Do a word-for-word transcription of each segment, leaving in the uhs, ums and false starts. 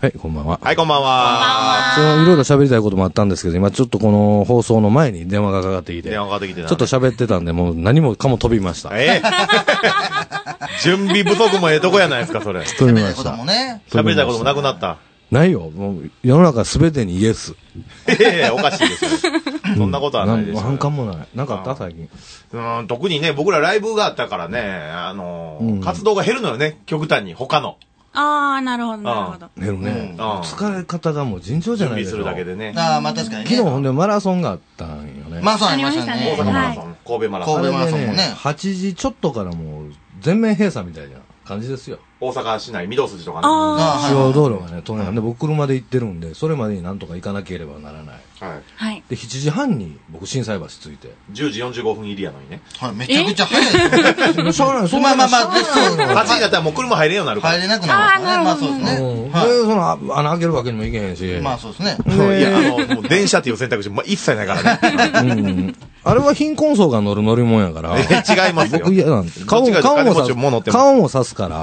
はい、こんばんは。 はい、こんばんは。 そのいろいろ喋りたいこともあったんですけど、今ちょっとこの放送の前に電話がかかってきて、 電話かかってきてなちょっと喋ってたんで、もう何もかも飛びました。 ええ準備不足もええとこやないですか、それ。 飛びました。 喋りたいこともなくなった。 ないよ。もう世の中すべてにイエス。 ええおかしいですよ。そんなことはないですよ。 反感もない。なんかあった最近。 うん、特にね、僕らライブがあったからね、あの、うん、活動が減るのよね、極端に、他の。 ああ、なるほど、なるほど。 減るね。うん、疲れ方がもう尋常じゃないですか。 準備するだけでね。 ああ、まあ確かにね。 昨日ほんでマラソンがあったんよね。 マラソンありましたね。 大阪マラソン、神戸マラソン。 神戸マラソンもね。 はちじちょっとからもう全面閉鎖みたいな感じですよ。 大阪市内、御堂筋とかね。 主要道路がね、通りなんで、僕車で行ってるんで、それまでになんとか行かなければならない。 はい。 で、しちじはんに僕、心斎橋着いて。 じゅうじよんじゅうごふん入りやのにね。 はい、めちゃくちゃ早いです。 しょうがない、 まあまあまあ、 はちじだったらもう車入れんようになるから。 入れなくなるからね。まあそうですね。 で、その、穴開けるわけにもいけへんし。 まあそうですね。 いや、あの、もう電車っていう選択肢、まあ一切ないからね。 あれは貧困層が乗る乗り物やから。 え、違いますよ。 僕嫌なんで。顔も、顔も刺す。顔も刺すから。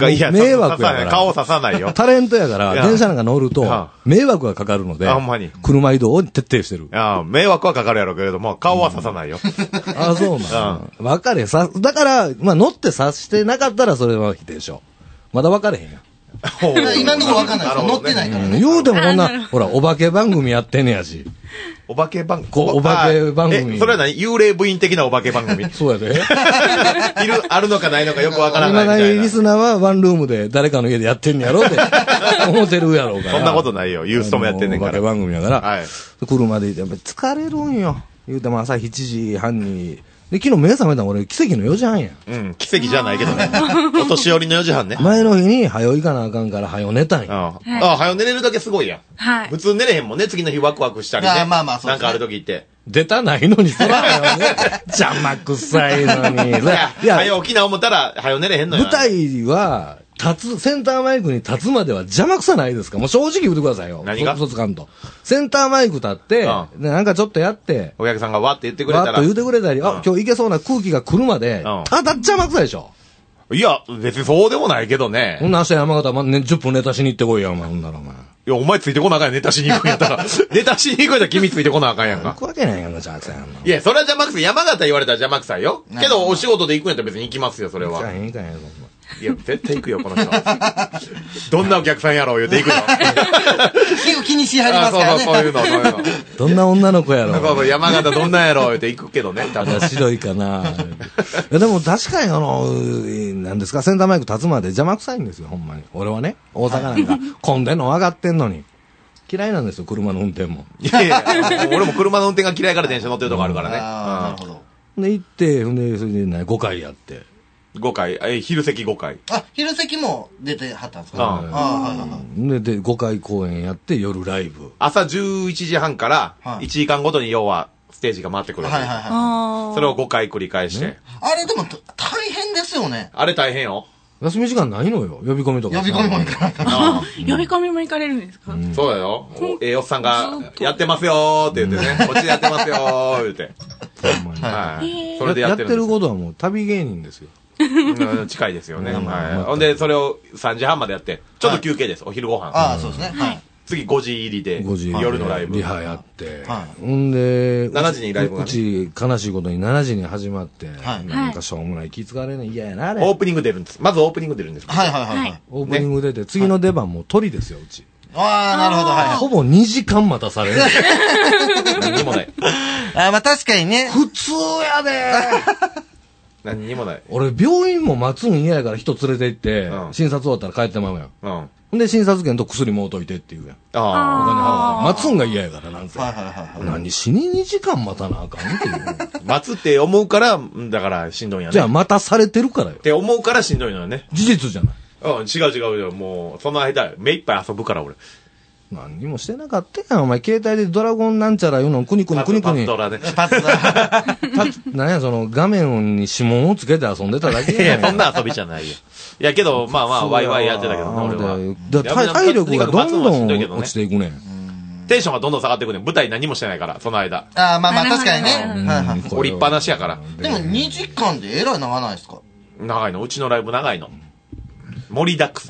いや、 迷惑やから。 顔刺さないよ。 タレントやから、電車なんか乗ると、迷惑がかかるので、 ほんまに。 車移動を徹底してる。 ああ、迷惑はかかるやろうけれども、顔は刺さないよ。 ああ、そうなん。分かれ、さ、だから、まあ乗って刺してなかったらそれは否定しよう。まだ分かれへんやん。 今のところ分かんないですよ。乗ってないからね。 言うてもこんな、ほら、お化け番組やってんねやし。 お化け番組こう、お化け番組。 え、それは何幽霊部員的なお化け番組そうやで。 いる、あるのかないのかよくわからないみたいな。 今リスナーはワンルームで誰かの家でやってんねやろって思ってるやろうから。 そんなことないよ。ユーストもやってんねんから。 お化け番組やから。 はい。 車でいて、やっぱ疲れるんよ。言うても朝しちじはんに。で、昨日目覚めたの俺、奇跡のよじはんや。 うん、奇跡じゃないけどね。お年寄りのよじはんね。 前の日に、早よ行かなあかんから、早よ寝たんや。 ああ、早よ寝れるだけすごいやん。 はい。 普通寝れへんもんね、次の日ワクワクしたりね。 まあまあ、そう。 なんかある時って。 出たないのに、そらよね。邪魔くさいのに。いや、早よ起きな思ったら、早よ寝れへんのよ。 舞台は、立つ、センターマイクに立つまでは邪魔くさないですか？もう正直言ってくださいよ。 何が？ 嘘つかんと。センターマイク立って、うん、なんかちょっとやって、 お客さんがわって言ってくれたら。 わっと言ってくれたり、うん、あ、今日いけそうな空気が来るまで、うん、ただ邪魔くさいでしょ。 いや、別にそうでもないけどね。 ほんな明日山形、ま、ね、じゅっぷんネタしに行ってこいや、お前。ほんならお前。 いや、お前ついてこなあかんやん、ネタしに行くんやったら。ネタしに行くんやったら君ついてこなあかんやんか。 行くわけないやん、邪魔くさいやん。 いや、それは邪魔くさい。山形言われたら邪魔くさいよ。けど、お仕事で行くんやったら別に行きますよ、それは。 行かへん、行かへん、そんな。 いや、絶対行くよ、この人。どんなお客さんやろう言うて行くよ。 結構気にしはりますからね。 そうそう、そういうの、そういうの。 どんな女の子やろう。 そうそう、山形どんなんやろう言うて行くけどね、多分。 白いかな。いや、でも確かにあの、なんですか、センターマイク立つまで邪魔くさいんですよ、ほんまに。俺はね、大阪なんか、混んでんの分かってんのに。嫌いなんですよ、車の運転も。 いやいや、俺も車の運転が嫌いから電車乗ってるとこあるからね。 なるほど。 で、行って、ほんで、それでね、ごかいやって。 ごかい、え、昼席ごかい。 あ、昼席も出てはったんですか？ ああ、はいはいはい。で、ごかい公演やって、夜ライブ。 朝じゅういちじはんから、いちじかんごとに要は、ステージが回ってくる。 はいはいはい。 それをごかい繰り返して。 あれでも、大変ですよね。 あれ大変よ。 休み時間ないのよ。呼び込みとか。 呼び込みも行かないから。 呼び込みも行かれるんですか？ そうだよ。ええおっさんが、やってますよーって言ってね。こっちでやってますよー言って。はい。それでやってる。 やってることはもう旅芸人ですよ。 近いですよね。はい。ほんで、それをさんじはんまでやって、ちょっと休憩です。お昼ご飯。 ああ、そうですね。はい。 次ごじ入りで、夜のライブ。 リハやって。ほんで、 しちじにライブが。 うち、悲しいことにしちじに始まって、なんかしょうもない気使われない嫌やな、あれ。 オープニング出るんです。まずオープニング出るんです。 はいはいはい。 オープニング出て、次の出番も鳥ですよ、うち。 ああ、なるほど、はい。 ほぼにじかん待たされる。 何にもない。 ああ、まあ確かにね。 普通やで何にもない。 俺、病院も待つん嫌やから人連れて行って、診察終わったら帰ってまうやん。うん。ほんで、診察券と薬もうといてって言うやん。ああ。お金払う。待つんが嫌やから、なんせ。はいはいはい。何しににじかん待たなあかんっていう。 待つって思うから、だからしんどいんやね。 じゃあ、待たされてるからよ。 って思うからしんどいのよね。 事実じゃない。 うん、違う違うよ。もう、その間、目いっぱい遊ぶから、俺。 何にもしてなかったやん。お前、携帯でドラゴンなんちゃらいうの、くにくにくにくに。 パズドラね。 パズドラ。 なんや、その、画面に指紋をつけて遊んでただけやん。 いや、そんな遊びじゃないよ。いや、けど、まあまあ、ワイワイやってたけどね、俺は。 体力がどんどん落ちていくねん。 テンションがどんどん下がっていくねん。舞台何もしてないから、その間。 ああ、まあまあ、確かにね。はいはい。 降りっぱなしやから。 でも、にじかんでえらい長ないですか？ 長いの。うちのライブ長いの。盛りだくさん。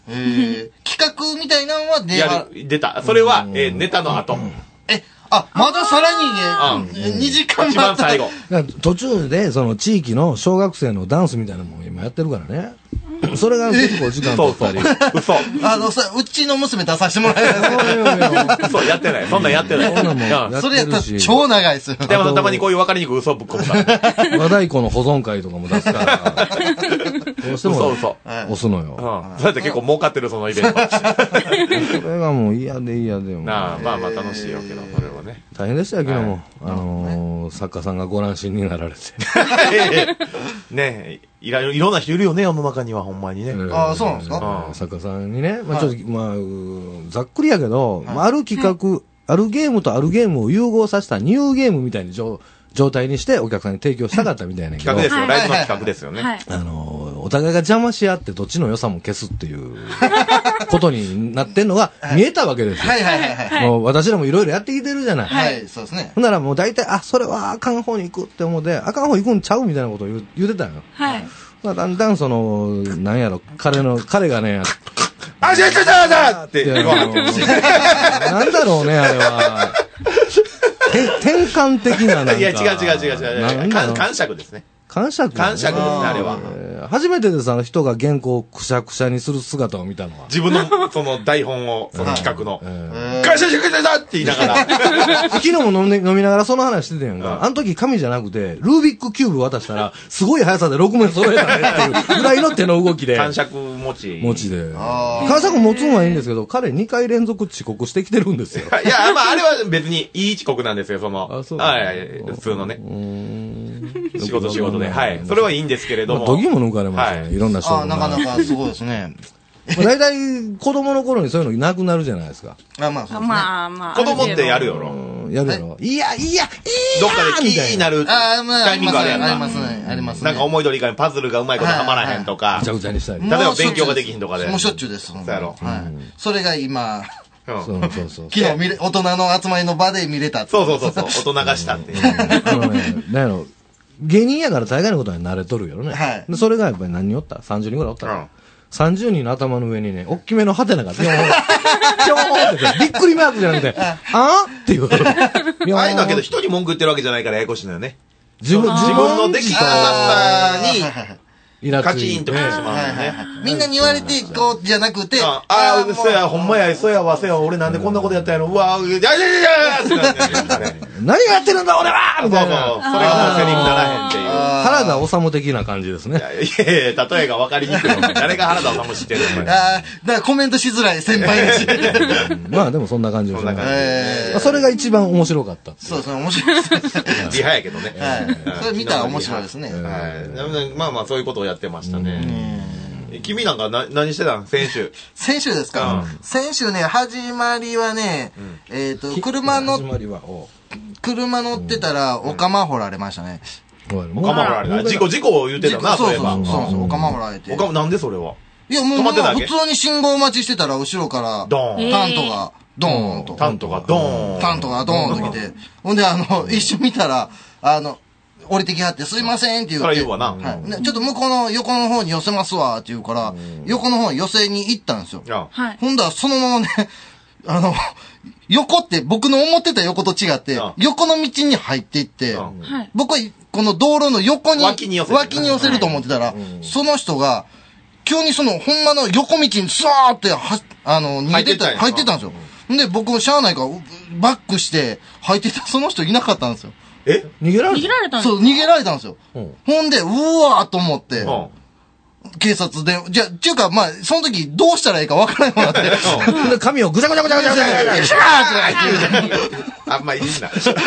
えー、企画みたいなのは出やる、出た。それは、えー、ネタの後。 え、あ、まださらにね、にじかん一番最後。 途中で、その地域の小学生のダンスみたいなのも今やってるからね。それが結構時間取ったり。 嘘。 あの、さ、うちの娘出させてもらえる。嘘、やってない。そんなんやってない。 それやったら超長いですよ。 でもたまにこういう分かりにくい嘘ぶっ込むから。 和太鼓の保存会とかも出すから。どうしても。 嘘嘘。 押すのよ。 そうやって結構儲かってる、そのイベント。それがもう嫌で嫌で。 なあ、まあまあ楽しいよけど、それはね。 大変でしたよ、昨日も。あの、作家さんがご乱心になられて。 ねえ、いろいろんな人いるよね、世の中には、ほんまにね。 ああ、そうなんですか作家さんにね、まあちょっと、まあ、ざっくりやけど、ある企画、あるゲームとあるゲームを融合させたニューゲームみたいな状態にしてお客さんに提供したかったみたいな企画ですよ、ライブの企画ですよね。 あの、お互いが邪魔し合ってどっちの良さも消すっていうことになってんのが見えたわけですよ。 はいはいはいはい。 もう私らもいろいろやってきてるじゃない。 はい、そうですね。 ほんならもう大体、あ、それはあかん方に行くって思って、あかん方行くんちゃうみたいなことを言う言うてたよ。 はい。 だんだんその、なんやろ、彼の、彼がね、 あ、じゃじゃじゃじゃって言わなんだろうね、あれは。転換的ななんか。 いや、違う違う違う違う。感触ですね。 感触感触ですね、あれは。 初めてでさ、人が原稿をくしゃくしゃにする姿を見たのは。 自分の、その台本を、その企画の。くしゃくしゃくしゃって言いながら。 昨日も飲み飲みながらその話してたやんか。あの時紙じゃなくて、ルービックキューブ渡したら、すごい速さでろくめん揃えたねっていうぐらいの手の動きで。 感触持ち。 持ちで。感触持つのはいいんですけど、彼にかい連続遅刻してきてるんですよ。 いや、まあ、あれは別にいい遅刻なんですよ、その。 あ、そう。 はい、普通のね。仕事仕事で。はい。それはいいんですけれども。 時も抜かれましたね。いろんな人あ、なかなかすごいですね。 大体子供の頃にそういうのなくなるじゃないですか。 あ、まあそうですね。 まあまあ。 子供ってやるよろ。 やるやろ。いや、いや、いや、 どっかでキーになるタイミングあるやんか。 ありますね。ありますね。 なんか思い通り以外にパズルがうまいことはまらへんとか。 ぐちゃぐちゃにしたり。 例えば勉強ができひんとかで。 もうしょっちゅうです。 そうやろ。 はい。それが今、 そうそうそう。 昨日見れ、大人の集まりの場で見れた。 そうそうそうそう。大人がしたって。 あのね、なんやろ。芸人やから大概のことは慣れとるよね。 はい。 それがやっぱり何人おった ?さんじゅう 人ぐらいおったから。さんじゅうにんの頭の上にね、おっきめのハテナがピョーン、ピョーンって、びっくりマークじゃなくて、あーっていう。 ああいうのだけど人に文句言ってるわけじゃないからややこしいのよね。 自分、 自分のできたに、 イラついて。 カチンと来てしまうね。 みんなに言われて、こう、じゃなくて、 ああ、そや、ほんまや、そやわ、そや、俺なんでこんなことやったんやろ、うわ、いやいやいやいやってなってね。 何がやってるんだ俺はみたいな。 それがもうセリフならへんっていう。 原田治的な感じですね。 いやいや、例えが分かりにくい。誰が原田治知ってるのああ、だからコメントしづらい先輩だし。 まあでもそんな感じですね。 えー、それが一番面白かった。 そうですね、面白いですね。 リハやけどね。 はい。それ見たら面白いですね。 はい。まあまあそういうことをやってましたね。君なんかな何してたん先週。 先週ですか、うん、先週ね、始まりはね、うん、えっ、ー、と、車の、車乗ってたら、お釜掘られましたね。 お釜掘られた。事故、事故を言ってたな、 そうそうそうそう、お釜掘られて。 お釜、なんでそれは？ いや、もう、普通に信号待ちしてたら、後ろから、 ドーン。 タントが、ドーンと。 タントがドーン。 タントがドーンと来て。ほんで、あの、一瞬見たら、あの、降りてきはって、すいませんって言うて。 それ言うわな。 はい。ちょっと向こうの横の方に寄せますわって言うから、横の方に寄せに行ったんですよ。 はい。 ほんだら、そのままね、あの、横って僕の思ってた横と違って、横の道に入っていって、僕はこの道路の横に、 脇に寄せる。 脇に寄せると思ってたら、その人が、急にその、ほんまの横道にスワーって、は、あの、逃げてた、入ってたんですよ。で、僕もしゃあないから、バックして、入ってたその人いなかったんですよ。 え逃げられた逃げられたんですそう、逃げられたんですよ。うん、ほんで、うわーと思って、うん、警察で、じゃ、ちゅうか、まあ、その時どうしたらいいかわからないもんなって。 で、髪をぐちゃぐちゃぐちゃぐちゃぐちゃぐちゃぐちゃシャーってあんまいいんな。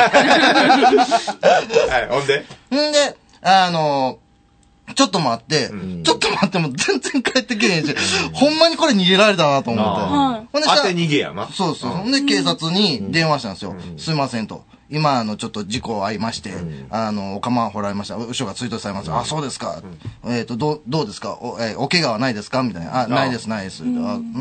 はい、ほんでんで、あの、ちょっと待って、うん、ちょっと待っても全然帰ってけへんし、うん、ほんまにこれ逃げられたなと思って。 ほんで当て逃げやな。 そうそう。ほんで警察に電話したんですよ。うん、すいませんと。今、あの、ちょっと事故遭いまして、うん、あの、お釜掘られました。後ろが追悼されました。うん、あ、そうですか。うん、えっ、ー、と、どう、どうですかお、えー、お怪我はないですかみたいな。あ、ないです、ないです。うん、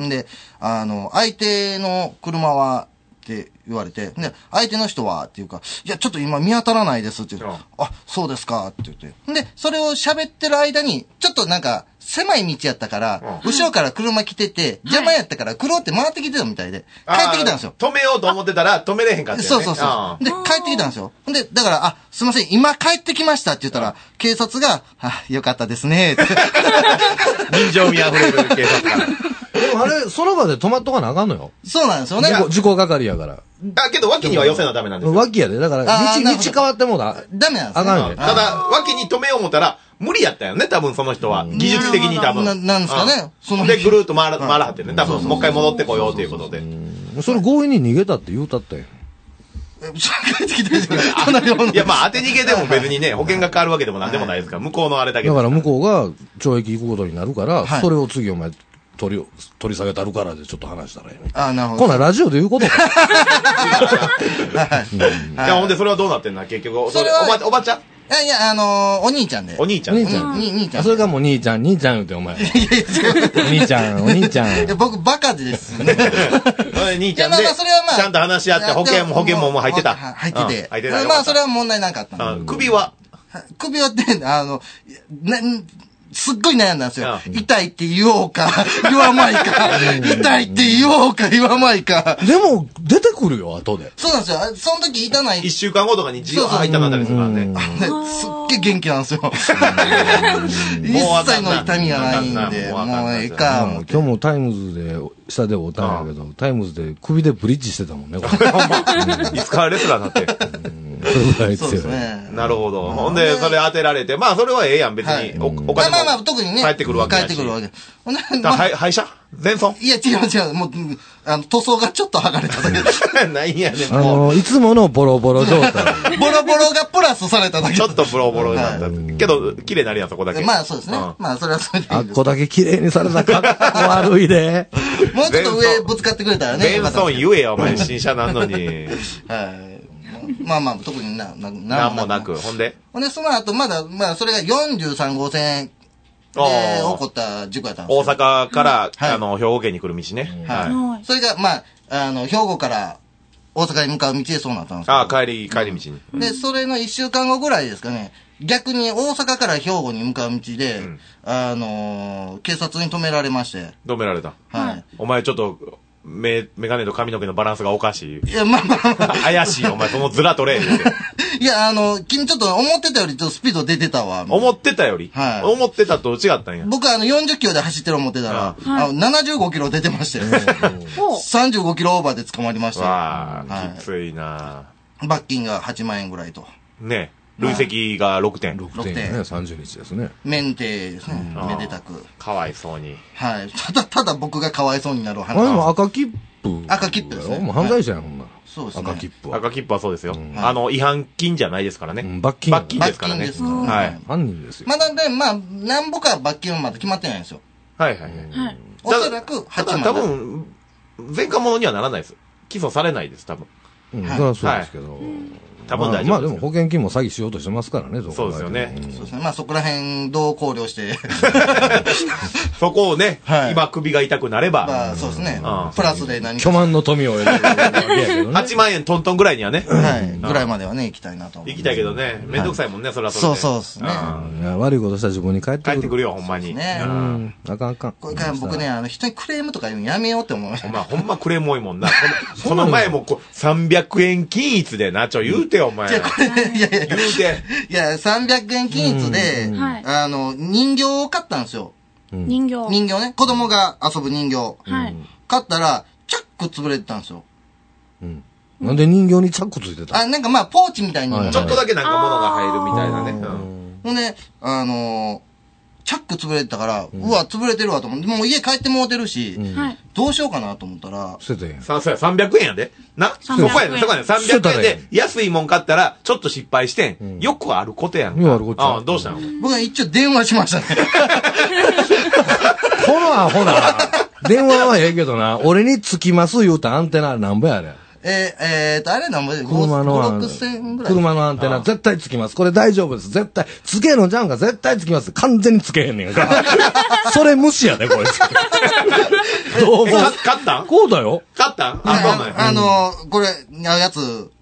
で、あの、相手の車は、って言われて、で、相手の人はっていうか、いや、ちょっと今見当たらないですって言うと、あ、そうですかって言って。で、それを喋ってる間に、ちょっとなんか、 狭い道やったから、うん、後ろから車来てて、邪魔やったから、黒って回ってきてたみたいで、帰ってきたんですよ。 止めようと思ってたら、止めれへんかったよね。 そうそうそう。で、帰ってきたんですよ。で、だから、あ、すいません、今帰ってきましたって言ったら、警察が、あ、よかったですね、って。 人情味あふれる警察が。 でもあれ、その場で止まっとかなあかんのよ。 そうなんですよね。 事故、事故係やから。 あ、けど脇には寄せなダメなんですよ。 脇やで。だから、道、道変わってもだ。 ダメなんですよ。あかんよ。 ただ、脇に止めよう思ったら、無理やったよね、多分その人は。技術的に多分。 な、なんですかね。 そので、ぐるーっと回ら、回らはってね。多分、もう一回戻ってこようということで。 それ強引に逃げたって言うたったよ。 帰ってきたじゃん。 いや、まあ、当て逃げでも別にね、保険が変わるわけでもなんでもないですから、向こうのあれだけだから向こうが懲役行くことになるから、それを次お前、取り、取り下げたるからでちょっと話したらええ。 ああ、なるほど。 こんなんラジオで言うことか。 いや、ほんでそれはどうなってんな、結局。それおば、おばちゃんいやいや、あのー、お兄ちゃんで。 お兄ちゃん。 お兄ちゃん。 兄ちゃん。 それがもう兄ちゃん、兄ちゃん言うてお前。いやいや、お兄ちゃん、お兄ちゃん。 いや、僕バカですね。 兄ちゃんで、ちゃんと話し合って保険も、保険ももう入ってた。 入ってて。 入ってた。 まあ、それは問題なかった。 首は首はって、あの、な、すっごい悩んだんですよ。痛いって言おうか、言わないか。痛いって言おうか、言わないか。 でも、出てくるよ、後で。 そうなんですよ。その時痛ない。 一週間後とかにじわー痛かったりするからね。 すっげえ元気なんですよ。一切の痛みがないんで、もうええか。 今日もタイムズで、下でおったんやけど、タイムズで首でブリッジしてたもんね、これ。いつかレスラーになって。 そうですね。 なるほど。ほんで、それ当てられて、まあ、それはええやん、別に。お金も。 まあまあ、特にね。 帰ってくるわけ帰ってくるわけ。 ほんで、廃車前損いや、違う違う。もう、あの、塗装がちょっと剥がれただけ。 ないやねあの、いつものボロボロ状態。 ボロボロがプラスされただけ。 ちょっとボロボロになった。けど、綺麗になるやん、そこだけ。 まあ、そうですね。まあ、それはそれで。 あっこだけ綺麗にされたかっこ悪いで。 もうちょっと上ぶつかってくれたらね。 前損言えよ、お前、新車なんのに。 はい。まあまあ、特にな、な、 なんもなく。ほんでほんで、その後、まだ、まあ、それがよんじゅうさん号線で起こった事故やったんです大阪から、あの、兵庫県に来る道ね。 はい。それが、まあ、あの、兵庫から大阪に向かう道でそうなったんですああ、帰り、帰り道に。 で、それのいっしゅうかんごぐらいですかね、逆に大阪から兵庫に向かう道で、あの、警察に止められまして。 止められた。 はい。 お前ちょっと、メ、メガネと髪の毛のバランスがおかしい。 いや、まあまあまあ。 怪しい、お前、そのズラ取れ、言うて。 いや、あの、君ちょっと思ってたよりちょっとスピード出てたわ。 思ってたよりはい。 思ってたと違ったんや。 僕あのよんじゅっキロで走ってる思ってたら、あのななじゅうごキロ出てまして、さんじゅうごキロオーバーで捕まりました。 わあ、きついな罰金がはちまんえんぐらいと。 ね累積がろくてん。 ろくてんね、さんじゅうにちですね。 メンテですね。めでたく。 かわいそうに。 はい。ただ、ただ僕がかわいそうになる話。 あ、でも赤切符。 赤切符ですね。 もう犯罪者やん、ほんなら。 そうですね。 赤切符は。赤切符はそうですよ。あの、違反金じゃないですからね。 罰金。 罰金ですからね。 はい。 犯人ですよ。 まだね、まあ、なんぼか罰金はまだ決まってないんですよ。 はいはいはい。 おそらくはちまん。 多分、前科者にはならないです。起訴されないです、多分。 うん、それはそうですけど。 多分大丈夫です。 まあでも保険金も詐欺しようとしてますからね、 そうですよね。 そうですね。まあそこら辺どう考慮して。 そこをね、今首が痛くなれば。 まあそうですね。プラスで何か。 巨万の富を得るわけやけどね。 はちまんえんトントンぐらいにはね。 はい。ぐらいまではね、行きたいなと。 行きたいけどね、めんどくさいもんね、それはそれで。そうそうですね。 悪いことしたら自分に帰ってくる。 帰ってくるよ、ほんまに。 ね。 あかんあかん。 これから僕ね、あの、人にクレームとか言うのやめようって思いました。 お前、ほんまクレーム多いもんな。この前もさんびゃくえん均一でな、ちょ、言うてよ、お前。 いやいや、 言うて。 いや、さんびゃくえん均一で、あの、人形を買ったんですよ。 人形人形ね。子供が遊ぶ人形。 はい。 買ったら、チャック潰れてたんですよ。 うん。なんで人形にチャックついてた？ あ、なんかまあ、ポーチみたいに。 ちょっとだけなんか物が入るみたいなね。 ほんで、あの、チャック潰れてたから、うわ、潰れてるわと思って、もう家帰ってもうてるし、どうしようかなと思ったら、 捨ててんや。 さ、そうや、さんびゃくえんやで。な、そこやね、そこやね、さんびゃくえんで安いもん買ったら、ちょっと失敗してん。よくあることやん。 よくあることやん。 あ、どうしたの？ 僕は一応電話しましたね。 このアホな。電話はええけどな、俺につきます言うたアンテナなんぼやね。 えー、えーと、あれなんぼで、 車のアンテナ。車のアンテナ、絶対つきます。これ大丈夫です。絶対。つけのじゃんか、絶対つきます。完全につけへんねんか。それ無視やで、こいつ。 どうも。買ったん？ こうだよ。 買ったん？ あ、あの、これ、やつ、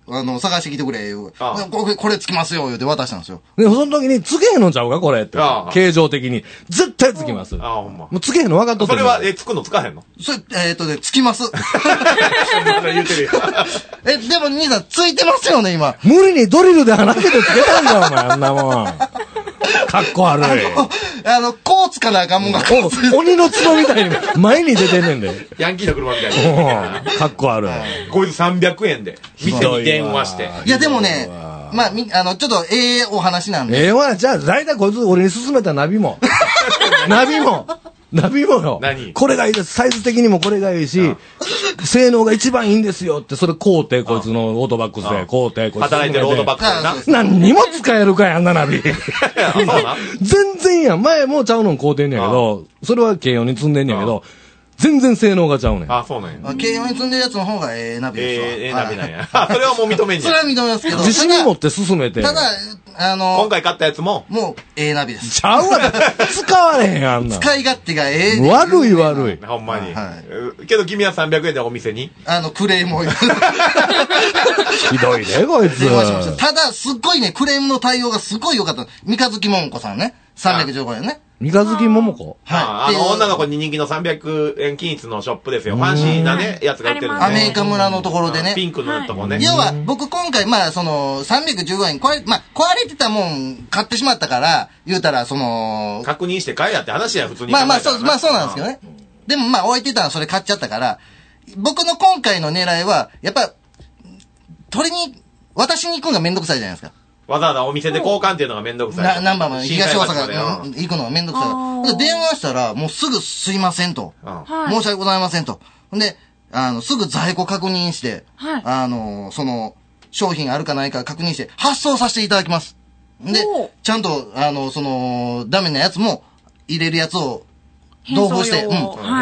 あの、探してきてくれ、言う。これ、これつきますよ、言うて渡したんですよ。 で、その時に、つけへんのちゃうか、これって。形状的に。絶対つきます。 ああ、ほんま。 もうつけへんの分かっとって。 それは、え、つくのつかへんのそれ、えっとね、つきます。 言うてるよ。 え、でも兄さん、ついてますよね、今。 無理にドリルで穴開けてつけたんだよ、お前、あんなもん。かっこ悪い。 あの、こうつかなあかんもんが、こうつ鬼の角みたいに前に出てんねんで。 ヤンキーの車みたいな。かっこ悪い。 こいつさんびゃくえんで、店に電話して。 いや、でもね、まあ、み、あの、ちょっと、ええお話なんで。 ええわ、じゃあ、だいたいこいつ俺に勧めたナビも。ナビも。ナビもよ。 何これがいいです。サイズ的にもこれがいいし、性能が一番いいんですよって、それ買うて、こいつのオートバックスで、買うて、こいつ。 働いてるオートバックスでな。 何にも使えるかやんな、ナビ。全然やん。前もうちゃうのん買うてんねやけど、それは軽用に積んでんねやけど、全然性能がちゃうねん。 あ、そうなんや。 軽用に積んでるやつの方がええナビですわ。 ええナビなんや。それはもう認めんねん。 それは認めますけど。 自信持って進めて。 ただ、あの、 今回買ったやつも、 もう、ええナビです。 ちゃうわ、使われへん、あんな。 使い勝手がええ。 悪い悪い。 ほんまに。けど君はさんびゃくえんでお店にあの、クレームを。 ひどいね、こいつ。 ただ、すっごいね、クレームの対応がすごい良かった。三日月桃子さんね。さんびゃくじゅうごえんね。 三日月桃子はい。あの、女の子に人気のさんびゃくえん均一のショップですよ。ファンシーなね、やつが売ってるんで。 アメリカ村のところでね。 ピンクのとこね。 要は、僕今回、まあ、その、さんびゃくじゅうごえん、これ、まあ、壊れてたもん買ってしまったから、言うたら、その、 確認して買えやって話や、普通に。 まあまあ、そう、まあそうなんですけどね。でもまあ、置いてたらそれ買っちゃったから、僕の今回の狙いは、やっぱ、取りに、渡しに行くのがめんどくさいじゃないですか。 わざわざお店で交換っていうのがめんどくさい。 な、ナンバーも東大阪行くのがめんどくさい。電話したら、もうすぐすいませんと。申し訳ございませんと。で、あの、すぐ在庫確認して、あの、その、商品あるかないか確認して、発送させていただきます。で、ちゃんと、あの、その、ダメなやつも、入れるやつを、同封して、うん。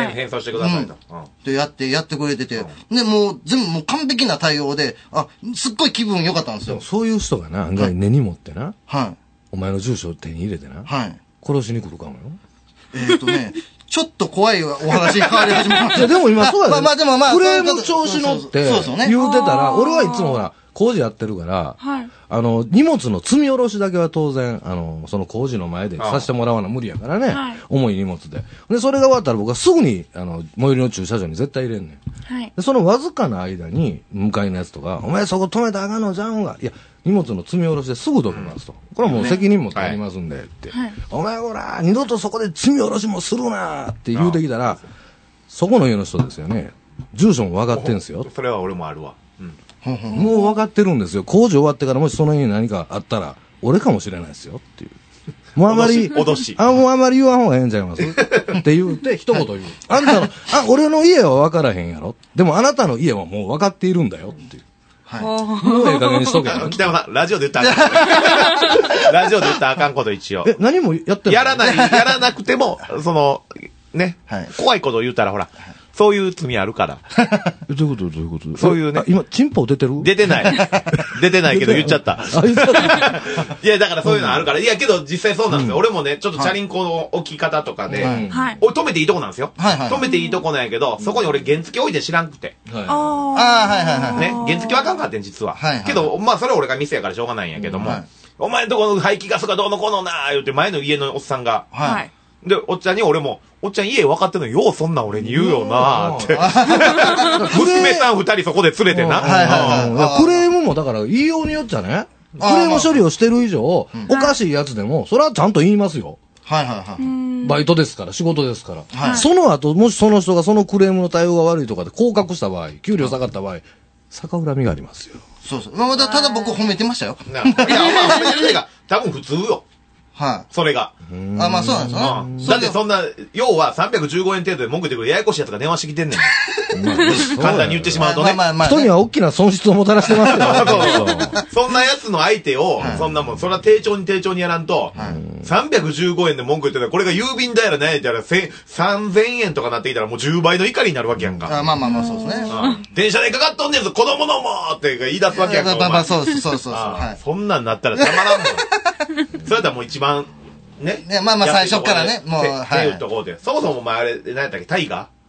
変装してくださいと。 で、やって、やってくれてて。で、もう、全部もう完璧な対応で、あ、すっごい気分良かったんですよ。 そういう人がな、案外根に持ってな。 はい。 お前の住所を手に入れてな。 はい。 殺しに来るかもよ。 えっとね、ちょっと怖いお話に変わり始めました。 いや、でも今そうやで。 まあまあでもまあ。 クレーム調子乗って、言うてたら、俺はいつもほら、工事やってるから、はい、あの、荷物の積み下ろしだけは当然、あの、その工事の前でさせてもらわな無理やからね、はい、重い荷物で。で、それが終わったら僕はすぐに、あの、最寄りの駐車場に絶対入れんねん。はい、で、そのわずかな間に、向かいのやつとか、お前そこ止めたらあかんのじゃんが、いや、荷物の積み下ろしですぐどきますと。これはもう責任も取りますんで、って。はい、お前ほら、二度とそこで積み下ろしもするなって言うてきたら、そこの家の人ですよね。住所も分かってんすよ。 それは俺もあるわ。うんもう分かってるんですよ。工事終わってからもしその家に何かあったら、俺かもしれないですよっていう。もうあまり、 脅し。 あ、もうあまり言わん方がええんちゃいますって言うて、一言言う。あんたの、あ、俺の家は分からへんやろ。でもあなたの家はもう分かっているんだよっていう。はい。もうええ加減にしとけよ。 北山さん、ラジオで言ったらあかん。ラジオで言ったらあかんこと一応。 え、何もやってるやらない、やらなくても、その、ね、はい、怖いこと言ったらほら、そういう罪あるから。 どういうことどういうことそういうね。 今、チンポ出てる出てない。出てないけど言っちゃった。いや、だからそういうのあるから。いや、けど実際そうなんですよ。俺もね、ちょっとチャリンコの置き方とかで、俺止めていいとこなんですよ。止めていいとこなんやけど、そこに俺原付置いて知らんくて。 ああ、はいはいはい。 ね、原付わかんかってん、実は。けど、まあそれは俺が店やからしょうがないんやけども、お前んとこの排気ガスがどうのこうのなー言って前の家のおっさんが、はい。で、おっちゃんに俺も、おっちゃん家分かってんのようそんな俺に言うよなーって。娘さん二人そこで連れてな。 はいはいはい。クレームもだから言いようによっちゃね、クレーム処理をしてる以上、おかしいやつでも、それはちゃんと言いますよ。 はいはいはい。 バイトですから、仕事ですから。はい、その後、もしその人がそのクレームの対応が悪いとかで降格した場合、給料下がった場合、逆恨みがありますよ。 そうそう。まあ、ただ僕褒めてましたよ。 いや、まあ褒めてるってか、多分普通よ。はい。それが。 あ、まあそうなんですよね。だってそんな、要はさんびゃくじゅうごえん程度で文句言ってくるややこしいやつが電話してきてんねん。簡単に言ってしまうとね。 まあまあ人には大きな損失をもたらしてますよ。 そんなやつの相手を、そんなもん、それは丁重に丁重にやらんと、さんびゃくじゅうごえんで文句言ってたら、これが郵便代やらないやら、さんぜんえんとかなってきたらもうじゅうばいの怒りになるわけやんか。 あまあまあまあそうですね。 電車でかかっとんねんぞ、子供のもって言い出すわけやんか。 まあまあそうそうそうそう。 そんなんなったらたまらんもん。それだったらもう一番、ね。 ね、まあまあ最初からね、もう、 はい。手打っとこうで。そもそもお前あれ、何やったっけタイガー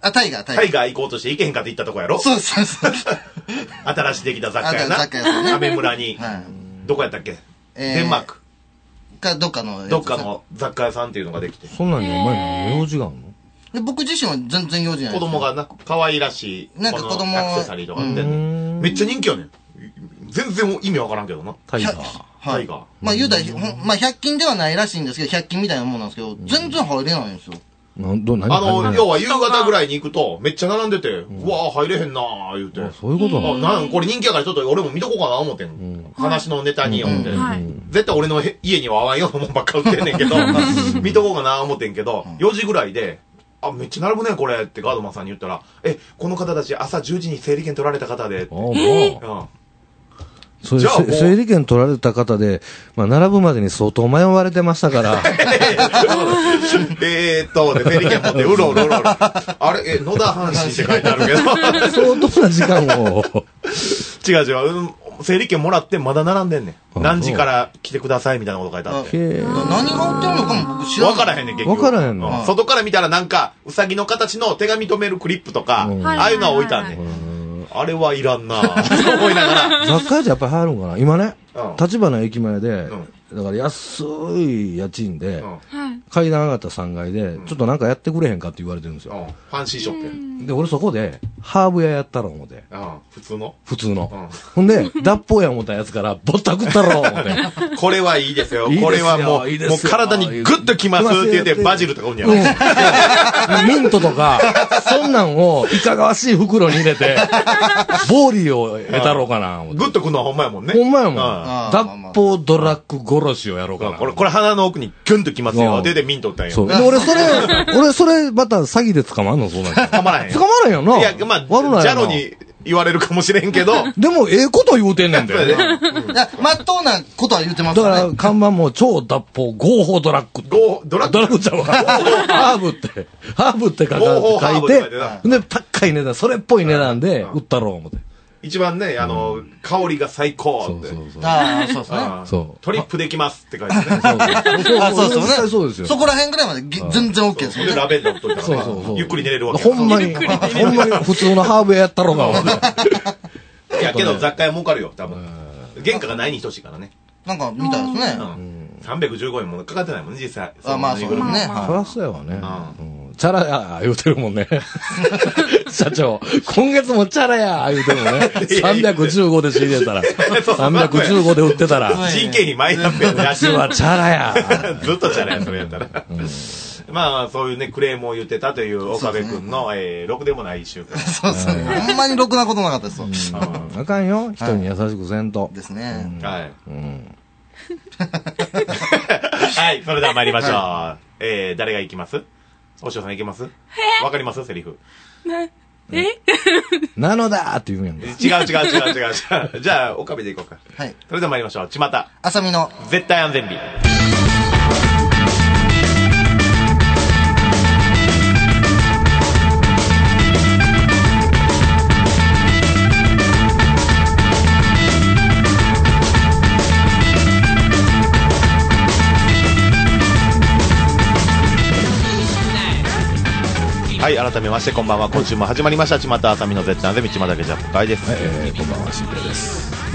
あ、タイガー、 タイガー。タイガー行こうとして行けへんかって行ったとこやろ？ そうそうそう。 新しいできた雑貨やな。 雑貨やそうね。 アメ村に。どこやったっけ？デンマーク。 か、どっかの。 どっかの雑貨屋さんっていうのができて。 そんなにお前何用事があるの？ で僕自身は全然用事ない。 子供がな、可愛らしい。 なんか子供アクセサリーとか売ってんの。めっちゃ人気やねん。全然意味わからんけどな。 タイガー。 タイガー。 まあ言うたら、まあひゃく均ではないらしいんですけど、ひゃく均みたいなもんなんですけど、全然入れないんですよ。 なんど、何あの、要は夕方ぐらいに行くと、めっちゃ並んでて、うわぁ、入れへんなぁ、言うて。 そういうことなの？ なんこれ人気やからちょっと俺も見とこうかな思ってん。話のネタに思って。絶対俺の家には合わんようなもんばっか売ってんねんけど、見とこうかな思ってんけど、よじぐらいで、あ、めっちゃ並ぶね、これってガードマンさんに言ったら、え、この方たち朝じゅうじに整理券取られた方で。えぇそれ、整理券取られた方で、まあ、並ぶまでに相当迷われてましたから。 えーっと、で、整理券持って、うろうろうろうろ。あれ、え、野田阪神って書いてあるけど。 相当な時間を。 違う違う。整理券もらってまだ並んでんねん。何時から来てくださいみたいなこと書いてあって。 何が売ってるのかも僕知らない。 わからへんねん、結局。 わからへんの。 外から見たらなんか、うさぎの形の手紙留めるクリップとか、ああいうのは置いたんねん。あれはいらんなぁ。思いながら。 雑貨屋じゃやっぱり入るんかな今ね、立花駅前で、だから安い家賃で、階段上がったさんがいで、ちょっとなんかやってくれへんかって言われてるんですよ。 ファンシーショップ。 で、俺そこで、ハーブ屋やったろ思って。 普通の普通の。ほんで、脱法屋思ったやつから、ぼったくったろ思って。 これはいいですよ。これはもう、もう体にグッときますって言って、バジルとか売んやろ。 ミントとか、そんなんをいかがわしい袋に入れて、ボーリーを得たろうかな。 グッとくんのはほんまやもんね。 ほんまやもん。脱法ドラッグ殺しをやろうかな。 これ、これ鼻の奥にキュンときますよ。で、で、ミント売ったんや。 そう。で、俺それ、俺それ、また詐欺で捕まんのそうなん捕まらへん。 捕まらへんよな。 いや、まあ、ジャロに言われるかもしれんけど。 でも、ええこと言うてんねんだよ。 いや、まっとうなことは言うてますからね。だから、看板も超脱法、合法ドラッグ。 合ドラッグドラッグちゃうわ。ハーブって、ハーブって書いて、で、高い値段、それっぽい値段で売ったろう思って。 一番ね、あの、香りが最高って。そうそうそう。 ああ、そうですね。 そう。トリップできますって書いてね。そうそうそう。そうですよ。 そこら辺ぐらいまで全然 OK ですよね。 で、ラベンダー取ったら、ゆっくり寝れるわけ。 ほんまに、ほんまに普通のハーブやったろうが。 いや、けど雑貨屋儲かるよ、多分。原価がないに等しいからね。 なんか、みたいですね。 さんびゃくじゅうごえんもかかってないもんね、実際。 あ、まあ、そうですね。 そりゃそうやわね。チャラや、言うてるもんね。社長、今月もチャラや、言うてるもんね。さんびゃくじゅうごで仕入れたら、さんびゃくじゅうごで売ってたら。 人件費マイナスやね。 うちはチャラや。 ずっとチャラや、それやったら。まあ、そういうね、クレームを言ってたという岡部君の、えー、ろくでもない一週間。 そうですね。ほんまにろくなことなかったですよ。 あかんよ。人に優しくせんと。 ですね。 はい。はい、それでは参りましょう。えー、誰が行きますおしおさん行きますわかりますセリフ。 な、えなのだって言うんやんか。 違う違う違う違う違う。じゃあ、岡部で行こうか。 はい。 それでは参りましょう。ちまた。 あさみの絶対安全日。はい、改めましてこんばんは。今週も始まりましたちまたあさみの絶対安全日、ちまだけジャップ会です。 はい、えー、こんばんは、しんべヱです。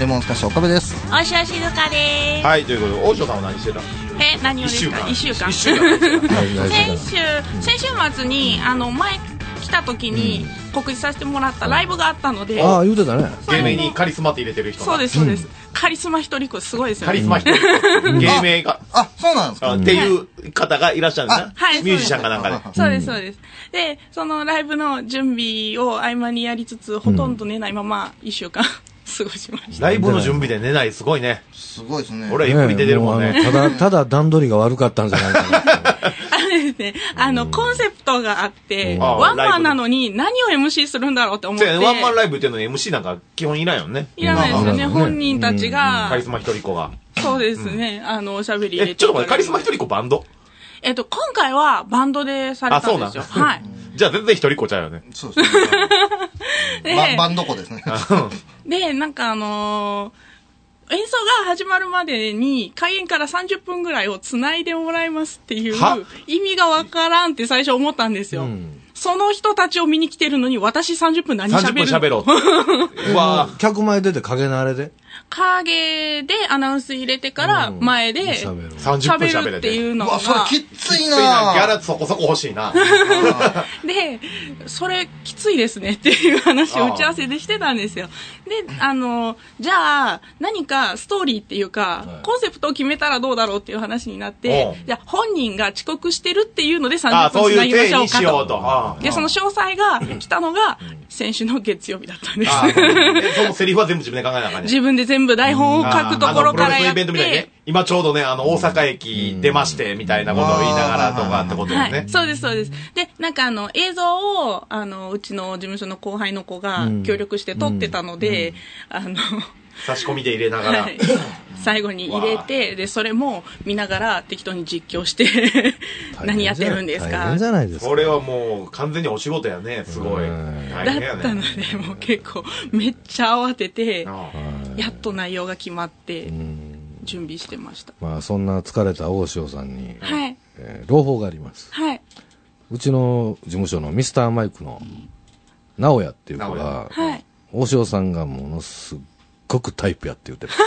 レモンスカッシュ岡部です。 おしおしずかです。 はい、ということで大塩さんは何してた？ え、何をですか？一週間。 一週間。 先週先週末にあの前来た時に告知させてもらったライブがあったので。 ああ、言うてたね。 芸名にカリスマって入れてる人。 そうですそうです。カリスマ一人っ子すごいですよね。 カリスマ一人っ子。芸名が。 あ、そうなんですか。 っていう方がいらっしゃるんですね。 はい。 ミュージシャンかなんかで。 そうですそうです。で、そのライブの準備を合間にやりつつ、ほとんど寝ないまま一週間過ごしました。 ライブの準備で寝ないすごいね。 すごいですね。 俺はゆっくり出てるもんね。 ただ、ただ段取りが悪かったんじゃないかな。 あれですね、あの、コンセプトがあって、ワンマンなのに何を エムシー するんだろうって思って。 ワンマンライブっていうのに エムシー なんか基本いらんよね。 いらないですよね、本人たちが。 カリスマ一人っ子が。 そうですね、あの、おしゃべり入れて。 え、ちょっと待って、カリスマ一人っ子バンド？ えっと、今回はバンドでされたんですよ。はい。 じゃあ全然一人っ子ちゃうよね。 そうですね。バンド子ですね。 で、なんかあのー、演奏が始まるまでに開演からさんじゅっぷんぐらいを繋いでもらいますっていう意味がわからんって最初思ったんですよ。うん、 その人たちを見に来てるのに、私さんじゅっぷん何喋るの ?さんじゅっぷん喋ろう。うわ客前出て影のあれで影でアナウンス入れてから前で喋るっていうのが、 うわ、それきついな。 ギャラそこそこ欲しいな。 で、それきついですねっていう話を打ち合わせでしてたんですよ。で、あの、じゃあ何かストーリーっていうか、コンセプトを決めたらどうだろうっていう話になって、じゃあ本人が遅刻してるっていうのでさんじゅっぷんつなぎましょうかと。で、その詳細が来たのが先週の月曜日だったんです。 そのセリフは全部自分で考えなあかんね。 自分で全部台本を書くところからやって、 ね、今ちょうどね、あの、大阪駅出まして、みたいなことを言いながらとかってことですね。 はい、そうです、そうです。で、なんかあの、映像を、あの、うちの事務所の後輩の子が協力して撮ってたので、あの、 差し込みで入れながら、はい、 最後に入れて、でそれも見ながら適当に実況して何やってるんですか。 大変じゃないですか。 これはもう完全にお仕事やね。すごい大変やね。だったのでもう結構めっちゃ慌ててやっと内容が決まって準備してました。 まあそんな疲れた大塩さんに、 はいえー、朗報があります。 はい。 うちの事務所のミスターマイクの直哉っていう子が、 はい、 大塩さんがものすごくタイプやって言ってます。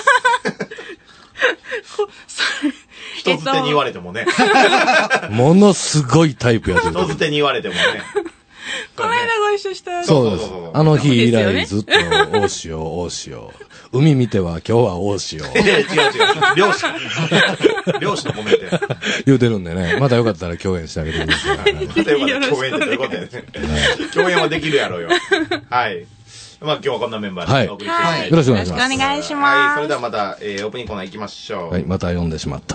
人づてに言われてもね。 ものすごいタイプやって言ってます。 人づてに言われてもね。 この間ご一緒した。 そうです。あの日以来ずっと、大塩、大塩。海見ては今日は大塩。 いや違う違う。漁師。漁師のコメントや。 言うてるんでね。またよかったら共演してあげてください。またよかったら共演ってどういうことやね。共演はできるやろうよ。はい。まあ今日はこんなメンバーでお送りしていきたいと思います。 よろしくお願いします。 よろしくお願いします。 はい。それではまた、えー、オープニングコーナー行きましょう。 はい。また読んでしまった。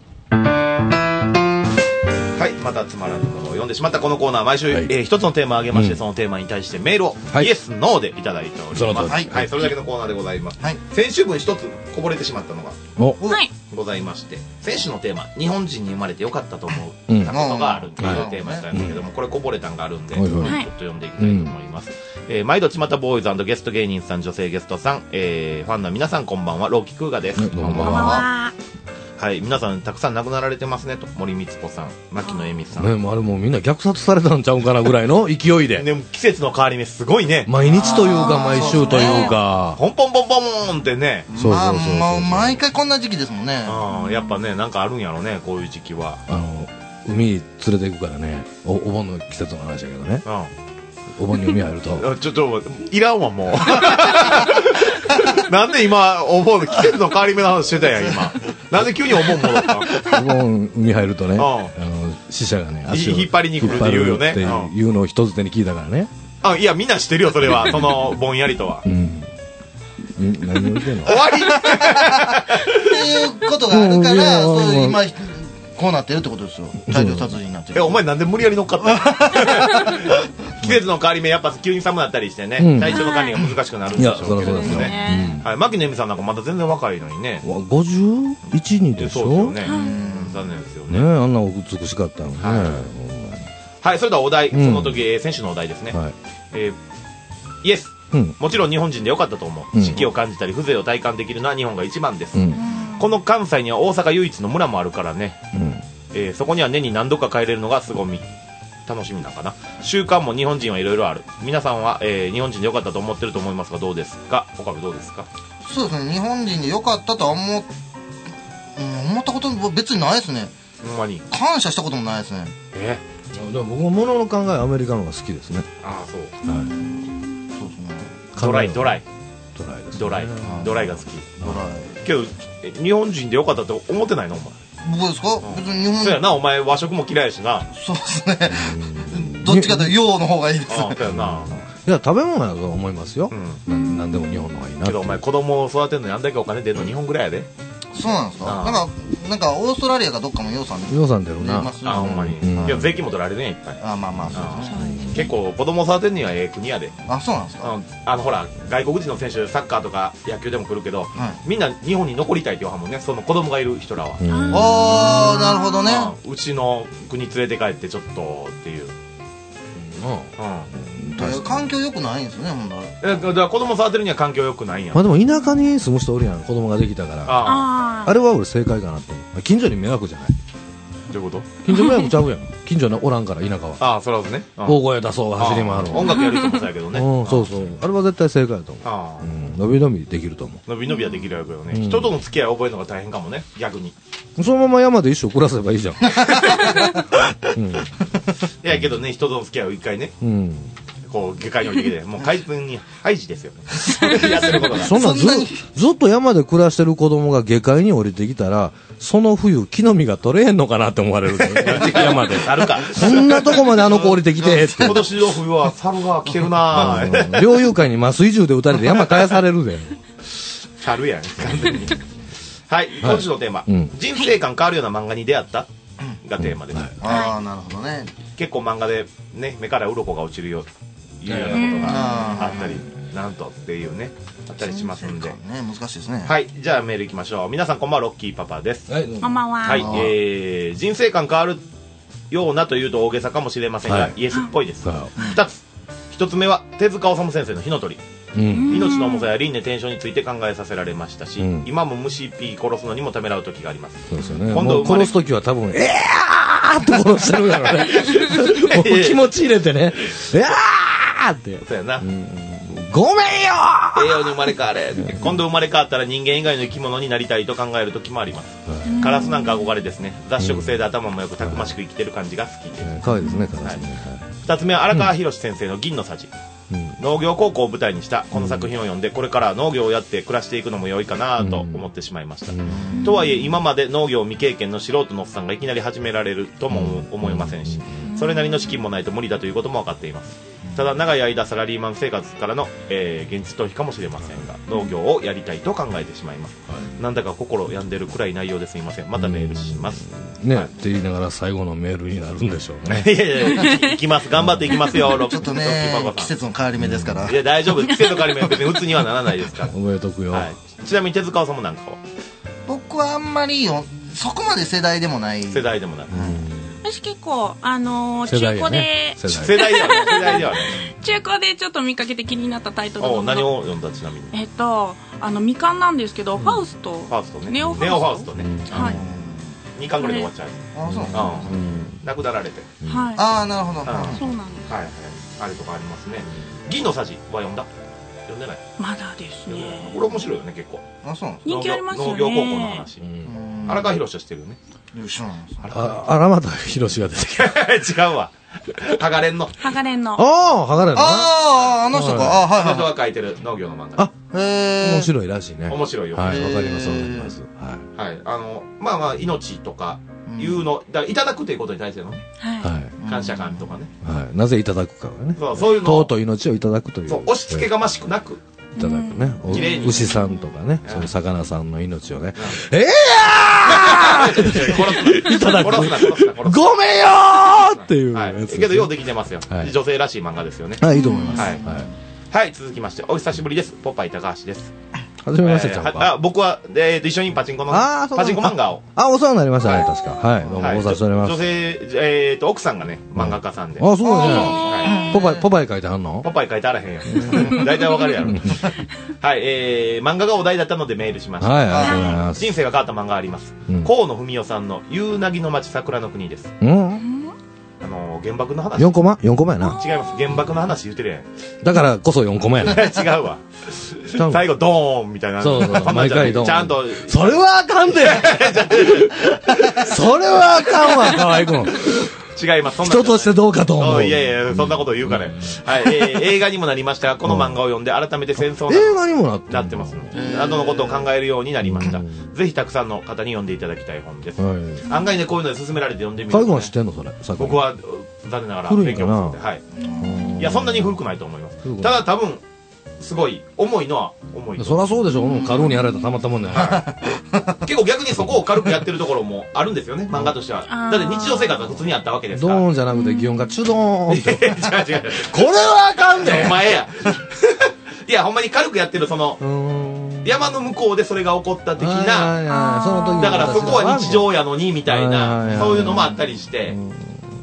はい、またつまらぬものを読んでしまったこのコーナー、毎週、はい、えー、一つのテーマを挙げまして、うん、そのテーマに対してメールを、はい、イエス、ノーでいただいております。はい、はい、それだけのコーナーでございます。はい、先週分一つこぼれてしまったのが、はい、ございまして、先週のテーマ、日本人に生まれてよかったと思う、うん、ことがあるというテーマだったんだけども、これこぼれたんがあるんで、ちょっと読んでいきたいと思います。うん、えー、毎度ちまたボーイズ&ゲスト芸人さん、女性ゲストさん、えー、ファンの皆さんこんばんは、ローキクーガです。 こんばんは。 はい、皆さんたくさん亡くなられてますねと、森光子さん、牧野恵美さん、 ね、もうあれもうみんな虐殺されたんちゃうかなぐらいの勢いで。 でも季節の変わり目すごいね。 毎日というか毎週というか、 ポンポンポンポンってね。 そうそうそうそう。まあ、毎回こんな時期ですもんね。 ああ、やっぱね、なんかあるんやろね、こういう時期は。 あの海連れて行くからね、お、お盆の季節の話だけどね。うん、お盆に海入ると。 ちょっといらんわもう。なんで今お盆の季節の変わり目の話してたやん今。なんで急にお盆戻った？ お盆海入るとね、あの死者がね足を引っ張りに来るって言うよね。 っていうのを人づてに聞いたからね。 あ、いやみんな知ってるよそれは。そのぼんやりとは。うん。 何を言ってんの？ 終わり。 っていうことがあるから、そういう今こうなってるってことですよ。大量殺人になってる。 え、お前なんで無理やり乗っかったの？季節の変わり目やっぱ急に寒くなったりしてね、うん、体調の管理が難しくなるんでしょうけどね。いや、そりゃそうですね。はい、牧野恵美さんなんかまだ全然若いのにね。 ごじゅういちにんでしょ。 そうですよね。うん、残念ですよね。 ね、あんな美しかったのね。はい、 はい、それではお題、うん、その時、えー、選手のお題ですね。はい、えー、イエス、うん、もちろん日本人でよかったと思う。うん、四季を感じたり風情を体感できるのは日本が一番です。うん、この関西には大阪唯一の村もあるからね。うん、えー、そこには年に何度か帰れるのが凄み。楽しみなのかな。習慣も日本人はいろいろある。皆さんは、えー、日本人でよかったと思ってると思いますがどうですか。岡部どうですか。 そうですね、日本人でよかったとは思、うん、思ったこと別にないですね。 ほんまに感謝したこともないですね。 えー、でも僕も物の考えアメリカの方が好きですね。 ああ、そう、 はい、 そうですね。 ドライドライドライですね。 ドライドライが好き。ドライけど日本人でよかったと思ってないのお前。 僕ですか、うん、別に日本そうやな、お前和食も嫌いやしな。 そうですね。どっちかというと洋の方がいいです。 ああ、そうやな。 いや、食べ物やと思いますよ。うん、なんでも日本の方がいいな。 けどお前子供を育てるのにあんだけお金出るの日本ぐらいやで。 そうなんですか。なんかなんかオーストラリアかどっかも予算予算出るな。 あ、ほんまに。いや、税金も取られるねいっぱい。 あ、まあまあそうですね。 結構子供を育てるにはええ国やで。 あ、そうなんですか。 あのほら外国人の選手サッカーとか野球でも来るけど、みんな日本に残りたいって言わはんもんね。その子供がいる人らは。 ああ、なるほどね。 うちの国連れて帰ってちょっとっていう。 うん。環境良くないんですね、ほんなら。 だから子供育てるには環境良くないんや。 まあでも田舎に住む人おるやん、子供ができたから。ああれは俺正解かなと思う。近所に迷惑じゃない。 どういうこと？ 近所迷惑ちゃうやん。近所におらんから、田舎は。 ああ、それはね。 大声出そうが走り回る。 音楽やる人もそうやけどね。 うん、そうそう。あれは絶対正解だと思う。ああ。うん。伸び伸びできると思う。 伸び伸びはできるやけどね。人との付き合いを覚えるのが大変かもね、逆に。 そのまま山で一生暮らせばいいじゃん。 うん。いやけどね、人との付き合いを一回ね。うん。こう、下界に降りてきて、もう海軍にハイジですよね。やってることが。 そんなず、ずっと山で暮らしてる子供が下界に降りてきたら、その冬、木の実が取れへんのかなって思われる。山で。 猿か。 そんなとこまであの子降りてきて、って。 今年の冬は猿が来てるなぁ。 猟友会に麻酔銃で撃たれて山返されるで。 猿やん、完全に。はい、今週のテーマ。人生観変わるような漫画に出会ったがテーマです。 ああ、なるほどね。 結構漫画でね、目から鱗が落ちるよ。いうようなことがあったり、なんとっていうね、あったりしますんで。 ね、難しいですね。 はい、じゃあメールいきましょう。皆さんこんばんは、ロッキーパパです。 はい、こんばんは。 はい、えー、人生観変わるようなというと大げさかもしれませんが、はい、イエスっぽいです。二つ。一つ目は、手塚治虫先生の火の鳥。うん、命の重さや輪廻転生について考えさせられましたし、うん、今も虫ピー殺すのにもためらう時があります。 そうですよね。今度殺す時は多分、えーって殺してるやろね。気持ち入れてね。えーって。 そうやな。うん、 ごめんよー栄養に生まれ変われ。今度生まれ変わったら人間以外の生き物になりたいと考える時もあります。うん、カラスなんか憧れですね。雑食性で頭もよくたくましく生きてる感じが好きです。 可愛いですね、カラスね。 二つ目は荒川博先生の銀のさじ。うん、農業高校を舞台にしたこの作品を読んで、これから農業をやって暮らしていくのも良いかなと思ってしまいました、うん、とはいえ今まで農業未経験の素人のおっさんがいきなり始められるとも思いませんし、それなりの資金もないと無理だということも分かっています。ただ長い間サラリーマン生活からの、えー、現実逃避かもしれませんが、農業をやりたいと考えてしまいます、はい、なんだか心病んでるくらい内容ですいません。またメールします、 ね、 はい、 って言いながら最後のメールになるんでしょうね。 いやいやいや、行きます、頑張っていきますよ。 ちょっとね、季節の変わり目ですから。 いや大丈夫、季節の変わり目は別に鬱にはならないですから。 覚えとくよ、はい、 ちなみに手塚治虫なんかは？ 僕はあんまりよ、そこまで世代でもない。 世代でもない、うん、 私結構あのー、中古で世代ではね、世代ではね中古でちょっと見かけて気になったタイトルの何を読んだ？ちなみにえっとあの未完なんですけど、うん、ファウストファウストね、 ネオファウストね、 はい、 にかんぐらいで終わっちゃう。 あ、そうなんですね。 亡くなられて、 はい、 ああ、なるほど、 そうなんです。はいはい、あれとかありますね。銀のさじは読んだ？読んでない？ まだですね。 これ面白いよね、結構。 あ、そうなんです。 人気ありますよね。 農業高校の話。荒川博は知ってるよね。 知らないです。 あ、荒俣博が出てきた。 違うわ。ハガレンの。 ハガレンの。 ああ、ハガレンの。 ああ、あの人か。あ、はい。 あの人が書いてる農業の漫画。 あ、へえ。面白いらしいね。 面白いよ。 はい、わかります、わかります。 はい。はい。あの、まあまあ、命とか、いうの、だいただくということに対してのね。はい。感謝感とかね。 はい。なぜいただくかがね。 そう、そういうの。 尊い命をいただくという。 そう、押し付けがましくなく。 いただくね。牛さんとかね、そういう魚さんの命をね。ええーいただく。ごめんよーっていうやつ。 けどようできてますよ。女性らしい漫画ですよね。 はい、いいと思います。 はい、続きまして、お久しぶりです。ポパイ高橋です。 はじめましてちゃんか。 あ、僕は、えっと、一緒にパチンコの、パチンコ漫画を。 あ、お世話になりましたね、確か。はい、どうもご差しおります。 女性、えっと、奥さんがね、漫画家さんで。 あ、そうですね。ポパイ、ポパイ書いてはんの？ ポパイ書いてあらへんよ。大体わかるやろ。はい、えー、漫画がお題だったのでメールしました。 はい、ありがとうございます。 人生が変わった漫画あります。河野文夫さんの、夕凪の町桜の国です。うん。あの、原爆の話。 よんコマ ?よん コマやな。 違います。原爆の話言ってるやん。 だからこそよんコマやな。 違うわ。最後、ドーンみたいな。 そうそう、毎回ドーン。 ちゃんと。 それはあかんでそれはあかんわ、河合君。 違います。 人としてどうかと思う。 いやいや、そんなこと言うかね。はい、えー、映画にもなりましたが、この漫画を読んで改めて戦争映画にもなってなってますので、などのことを考えるようになりました。ぜひたくさんの方に読んでいただきたい本です。案外ね、こういうので勧められて読んでみる。 河合君は知ってんのそれ？ 僕は残念ながら勉強もして、はい。いや、そんなに古くないと思います。ただ多分、すごい重いのは重い。 そりゃそうでしょ。軽くにやられたらたまったもんね。 結構逆にそこを軽くやってるところもあるんですよね、漫画としては。だって日常生活は普通にあったわけですから。 ドーンじゃなくて擬音がチュドーンって。違う違う。 これはあかんねん。 お前や。いや、ほんまに軽くやってるその、山の向こうでそれが起こった的な、だからそこは日常やのにみたいな、そういうのもあったりして、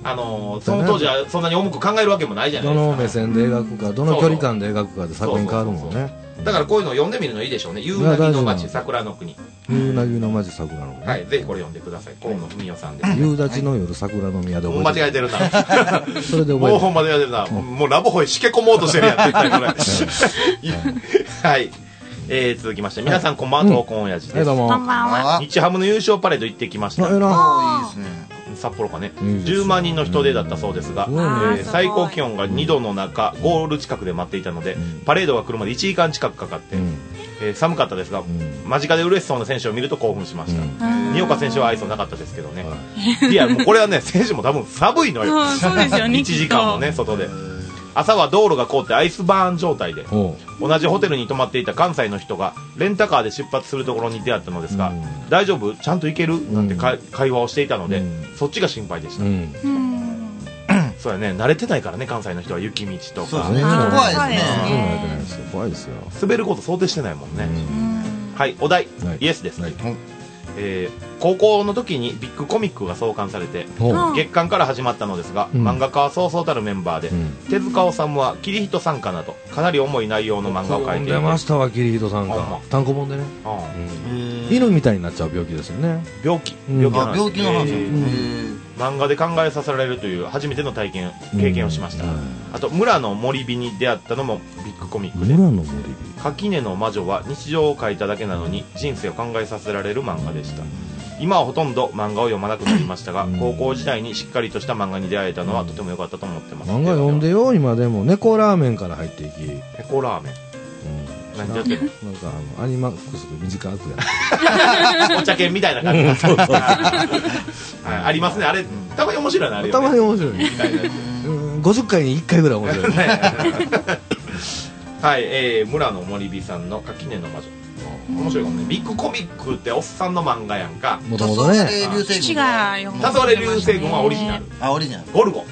あのー、その当時はそんなに重く考えるわけもないじゃないですか。 どの目線で描くか、どの距離感で描くかで作品変わるもんね。 だからこういうのを読んでみるのいいでしょうね。夕凪の町桜の国。 夕凪の町桜の国。 はい、ぜひこれ読んでください。河野文代さんです。 夕立の夜桜の宮で覚えてる。間違えてるな。 それで覚えてる。 もうほんま間違えてるな。もうラブホへしけ込もうとしてるやん、絶対これ。はい。えー、続きまして、皆さんこんばんは、闘魂親父です。 どうも。 こんばんは。 日ハムの優勝パレード行ってきました。 あ、えら。 いいですね。 札幌かね、じゅうまんにんの人出だったそうですが、えー、最高気温がにどの中、ゴール近くで待っていたので、パレードが来るまでいちじかん近くかかって、えー、寒かったですが、間近で嬉しそうな選手を見ると興奮しました。二岡選手は愛想なかったですけどね。いや、もうこれはね、選手も多分寒いのよ。 そうですよね。 いちじかんもね、外で。朝は道路が凍ってアイスバーン状態で、同じホテルに泊まっていた関西の人がレンタカーで出発するところに出会ったのですが、大丈夫ちゃんと行けるなんてか会話をしていたので、そっちが心配でした。そうやね、慣れてないからね、関西の人は雪道とか。 そうですね、怖いですね。 怖いですよ。 滑ること想定してないもんね。はい、お題、イエスです。えー、高校の時にビッグコミックが創刊されて月刊から始まったのですが、うん、漫画家はそうそうたるメンバーで、うん、手塚治虫は桐人さんかなどかなり重い内容の漫画を描いていて、 出ましたわ桐人さんか単行本でね、うん、犬みたいになっちゃう病気ですよね。 病気病気の話、病気の話、 漫画で考えさせられるという初めての体験経験をしました。あと村の森火に出会ったのもビッグコミックで、 村の森火、 垣根の魔女は日常を描いただけなのに人生を考えさせられる漫画でした。今はほとんど漫画を読まなくなりましたが、うん、高校時代にしっかりとした漫画に出会えたのはとても良かったと思ってます。 漫画読んでよ。今でも猫ラーメンから入っていき、 猫ラーメン、うん、何やってんの？なんかあのアニマックスで短くやるお茶犬みたいな感じそうそうそうありますね。あれたまに面白いな。あれ、ね、 たまに面白いごじゅっかいにいっかいぐらい面白いはい、えー、村野森美さんの垣根の魔女、面白いかもね。ビッグコミックっておっさんの漫画やんか。 もともとね、 父が読んで黄昏流星群はオリジナル。 あ、オリジナル。 ゴルゴ。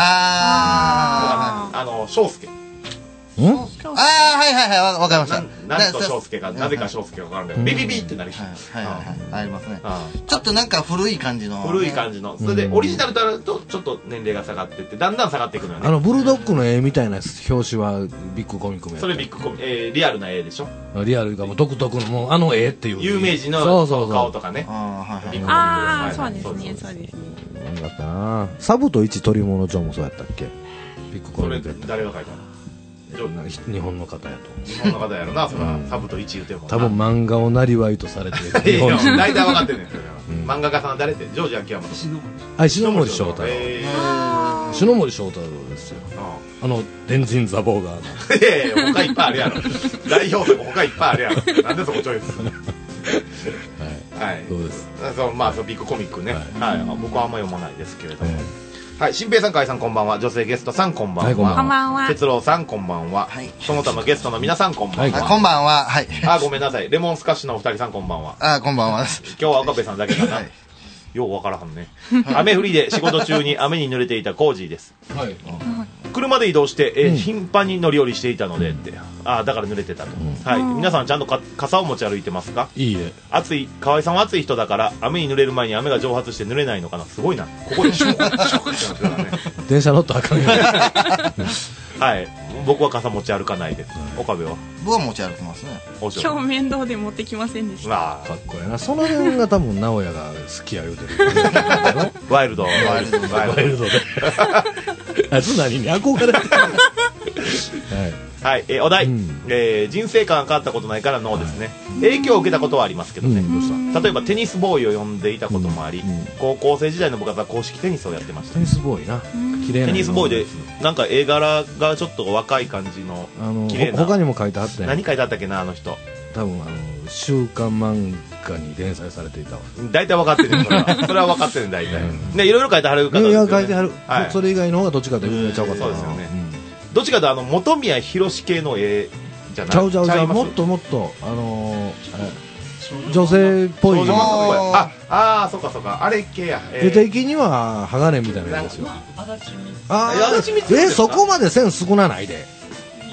あああの翔介。 ああ、はいはいはい、わかりました。 なんと翔介が、なぜか翔介がわからんけど、ビビビってなりそう。 はいはいはい、ありますね。ちょっとなんか古い感じの。 古い感じの。それで、オリジナルとなると、ちょっと年齢が下がってって、だんだん下がっていくのよね。 あの、ブルドッグの絵みたいな表紙は、ビッグコミックもやそれビッグコミック、えー、リアルな絵でしょ。 リアルがもう独特の、もう、あの絵っていう。 有名人の顔とかね。 ああ、そうですね、そうですね。 何だったな。サブと一鳥物帳もそうやったっけ？ビッグコミック。 それ、誰が書いたの？ 日本の方やと。 日本の方やろな、それは。サブと一言うても。 多分漫画をなりわいとされてる日本人。大体分かってるねん。漫画家さん誰って、ジョージ秋山と。 あ、篠森章太郎。篠森章太郎ですよ。あの、天神ザボーガーの。いやいや、他いっぱいあるやろ。代表作他いっぱいあるやろ。なんでそこチョイスするの？はい。 そうです。 まあ、ビッグコミックね。はい。僕はあんま読まないですけれども。はい、新平さん、海さん、こんばんは。女性ゲストさん、こんばんは。 こんばんは。 哲郎さん、こんばんは。その他のゲストの皆さん、こんばんは。 こんばんは。はい。 あ、ごめんなさい。レモンスカッシュのお二人さん、こんばんは。 あ、こんばんは。 今日は岡部さんだけかな。ようわからはんね。雨降りで仕事中に雨に濡れていたコージーです。はい。車で移動して、え頻繁に乗り降りしていたのでって。あ、だから濡れてたと。はい。皆さん、ちゃんと傘を持ち歩いてますか？ いいえ。 暑い、河合さんは暑い人だから、雨に濡れる前に雨が蒸発して濡れないのかな。すごいな。ここでショック、ショックってなってたね。 電車乗ったらあかんよ。 はい。僕は傘持ち歩かないです。岡部は？ 僕は持ち歩きますね。 今日面倒で持ってきませんでした。 まあ、 かっこいいな。その辺が多分直哉が好きや言うてる。 ワイルド、ワイルド、 ワイルドで。あいつ何に憧れてる。はい。 はい、えー、お題、うん、えー、人生観が変わったことないからノーですね、はい、影響を受けたことはありますけどね、うん、例えばテニスボーイを呼んでいたこともあり、うん、高校生時代の部活は公式テニスをやってました。 テニスボーイな、綺麗なテニスボーイでなんか絵柄がちょっと若い感じの綺麗な、 他にも書いてあった何書いてあったっけな、あの人。 多分あの週刊漫画に連載されていたわ。 大体分かってるね、それは。それは分かってるね、大体。ね、いろいろ書いてはる方ですよね。 いや、書いてはる。はい、それ以外の方がどっちかというとちゃうかった。 そうですよね。どっちかというと、あの、本宮宏系の絵じゃない。 ちゃうちゃうちゃう。もっともっと、あのー、女性っぽい。 あ、あー、そっかそっか。あれ系や。 絵的には、鋼みたいなやつですよ。ああ、え、そこまで線少なないで。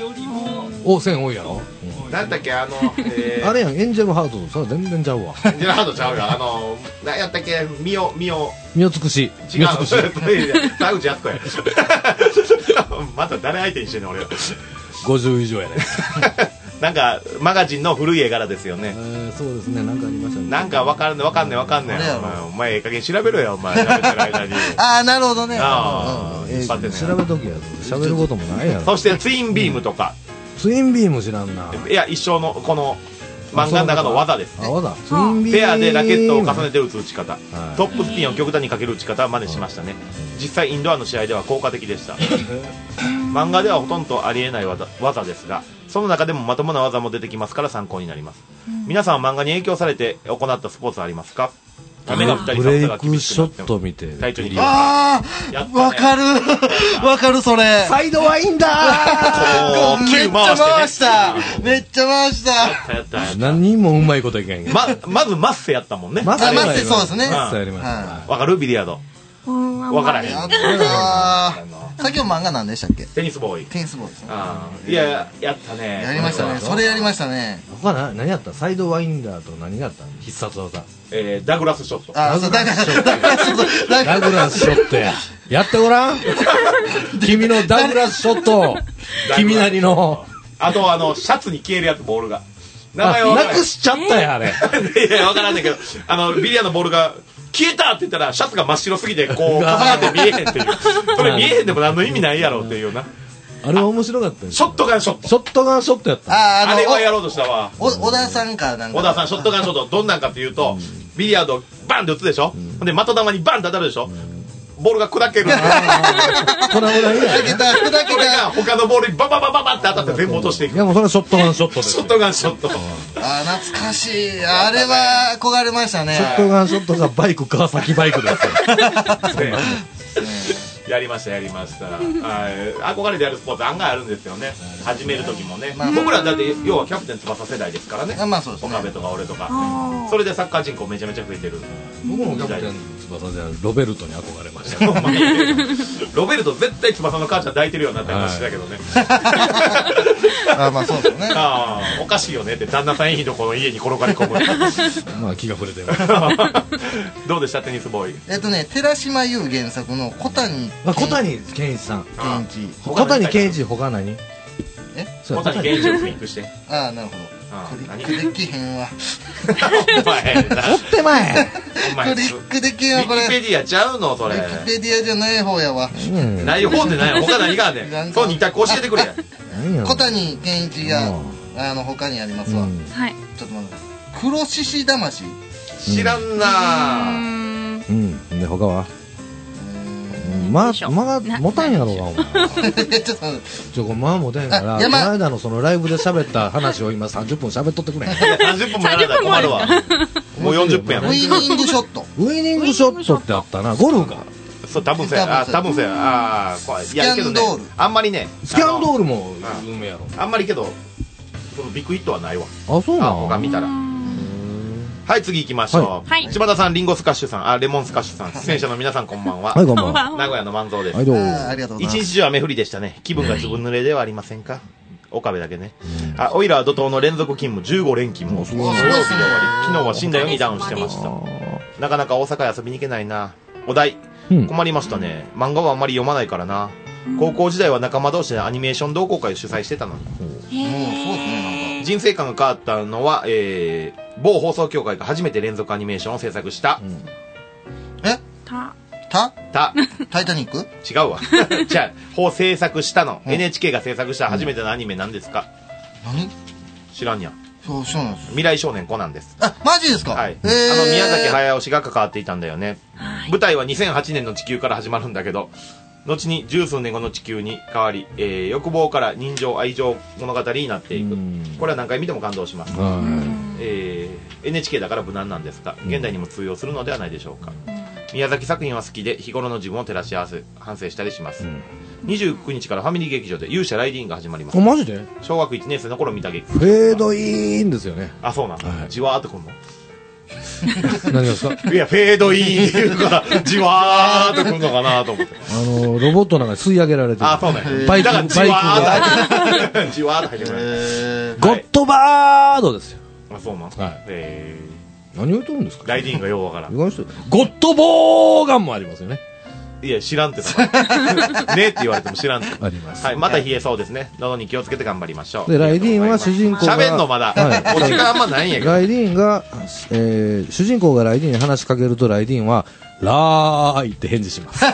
お線多いやろ。 なんだっけあのあれやん、エンジェルハートとさ全然ちゃうわ。 エンジェルハートちゃうよ。あの何やったっけ、みおみおみおつくし。 違う。田口靖子や。また誰相手にしてんの俺。 ごじゅう以上やね。 なんかマガジンの古い絵柄ですよね。 えー、そうですね、なんかありましたね。 なんかわかんねわかんねわかんねお前ええ加減調べろよお前。喋ってる間に。 ああなるほどね。 ああ、ええ、調べときや。喋ることもないやろ。 そしてツインビームとか。 ツインビーム知らんな。 いや一生のこの漫画の中の技です。 あ、技。ツインビーム。 ペアでラケットを重ねて打つ打ち方。トップスピンを極端にかける打ち方は真似しましたね。実際インドアの試合では効果的でした。漫画ではほとんどありえない技技ですが、その中でもまともな技も出てきますから参考になります。皆さんは漫画に影響されて行ったスポーツはありますか？雨が降ったりブレイクショット見て体調にああわかるわかるそれ。 サイドワインダーめっちゃ回しためっちゃ回した。 やったやった。 何人もうまいこといけんけど。 ままずマッセやったもんね。 マッセそうですね。 マッセやりました。 わかるビリヤード。わからへん。 さっきの漫画何でしたっけ？ テニスボーイ。 テニスボーイですね。 いややったね。 やりましたね。それやりましたね。 他な何やった？サイドワインダーと何があった？必殺技。 えー、ダグラスショット。 あ、そうダグラスショット。 ダグラスショットや。やってごらん。君のダグラスショット。君なりの。 あとあのシャツに消えるやつボールが。 名前をなくしちゃったやあれ。 いやわからんねんけど、あのビリヤードのボールが消えたって言ったらシャツが真っ白すぎてこう重なって見えへんっていう。それ見えへんでも何の意味ないやろっていうような。 あれは面白かったよ。 ショットガンショット。 ショットガンショットやった。 ああれはやろうとしたわ。 小田さんかなんか。 小田さんショットガンショットどんなんかっていうと、ビリヤードバンって打つでしょ。で的玉にバンって当たるでしょ。ボールが砕ける。 このぐらいや。 砕けた砕けた。 これが他のボールにバババババって当たって全部落としていく。 いやもうそれはショットガンショットです。 ショットガンショット。 あ懐かしい。あれは憧れましたね。 ショットガンショットがバイク川崎バイクですよ。 やりましたやりました。憧れてやるスポーツ案外あるんですよね。始める時もね。僕らだって要はキャプテン翼世代ですからね。 まあそうですね。 岡部とか俺とか。それでサッカー人口めちゃめちゃ増えてる。 僕もキャプテン翼でロベルトに憧れました。 ロベルト絶対翼の母ちゃん抱いてるようになったりしてたけどね。 あまあそうですね。 ああおかしいよねって旦那さんいいとこの家に転がり込む。 まあ気が触れてる。 どうでしたテニスボーイ？ えっとね寺島優原作の小谷。 あ小谷健一さん。 健一。 小谷健一他何？ え？小谷健一をフィックして。 ああなるほど。クリックできへんわ。 お前おってまえ。 クリックできへんわこれ。 ウィキペディアちゃうのそれ。 ウィキペディアじゃない方やわ。 ない方でない他何があんねん。そう二択教えてくれ。 小谷健一があの他にありますわ。 はい。 ちょっと待って。黒獅子魂。 知らんな。 うんで他は。まあ、まあ、持たんやろうが、お前。ちょっと、ちょ、まあ持てんから、この間のそのライブで喋った話を今さんじゅっぷん喋っとってくれ。 さんじゅっぷんもやらないと困るわ。もうよんじゅっぷんやもん。 ウイニングショット。 ウイニングショットってあったな、ゴルフか。 そう、多分そうや。あ、多分そうや。ああ、 スキャンドール。 あんまりね。 スキャンドールも有名やろ。 あんまりけど、そのビッグヒットはないわ。 あ、そうなの？ 他見たら。はい、次行きましょう。はい、柴田さん、リンゴスカッシュさん、あ、レモンスカッシュさん、出演者の皆さんこんばんは。 はい、こんばんは。 名古屋の万蔵です。 はい、どうも。 ありがとうございます。 一日中雨降りでしたね。気分がずぶ濡れではありませんか？岡部だけね。あ、オイラー怒涛の連続勤務じゅうご連勤も。土曜日で終わり。昨日は死んだようにダウンしてました。なかなか大阪へ遊びに行けないな。お題。困りましたね。漫画はあんまり読まないからな。高校時代は仲間同士でアニメーション同好会を主催してたのに。 へー、そうですね、なんか。 人生観が変わったのは、えー、某放送協会が初めて連続アニメーションを制作した。うん、 えたたたタイタニック違うわ。じゃあ、法制作したの。エヌエイチケー が制作した初めてのアニメなんですか？ 何知らんや。 そう、そうなんです。 未来少年コナンです。 あ、マジですか？ はい。あの、宮崎駿氏が関わっていたんだよね。舞台はにせんはちねんの地球から始まるんだけど、後に十数年後の地球に変わり、えー、欲望から人情愛情物語になっていく。これは何回見ても感動します。えー、エヌエイチケー だから無難なんですが、現代にも通用するのではないでしょうか。宮崎作品は好きで日頃の自分を照らし合わせ反省したりします。にじゅうくにちからファミリー劇場で勇者ライディーンが始まります。 マジで？ 小学いちねん生の頃見た劇。 フェードインですよね。 あ、そうなん、はい、じわーっとくんの何がですか？ いや、フェードインっていうから、じわーってくるのかなと思って。 あの、ロボットなんか吸い上げられてる。 あ、そうね。 バイク、バイクが。 じわーって入ってくる。 ゴッドバードですよ。 あ、そうなんはい。えー、何を言っとるんですか？ ライディーンがようわからん。 ゴッドボーガンもありますよね。 いや、知らんってねって言われても知らんって。 あります。 はい、また冷えそうですね。喉に気をつけて頑張りましょう。 で、ライディーンは主人公が。 喋んのまだ。はい。お時間あんまないんやけど。 ライディーンが、えー、主人公がライディーンに話しかけると、ライディーンは、ラーイって返事します。 はい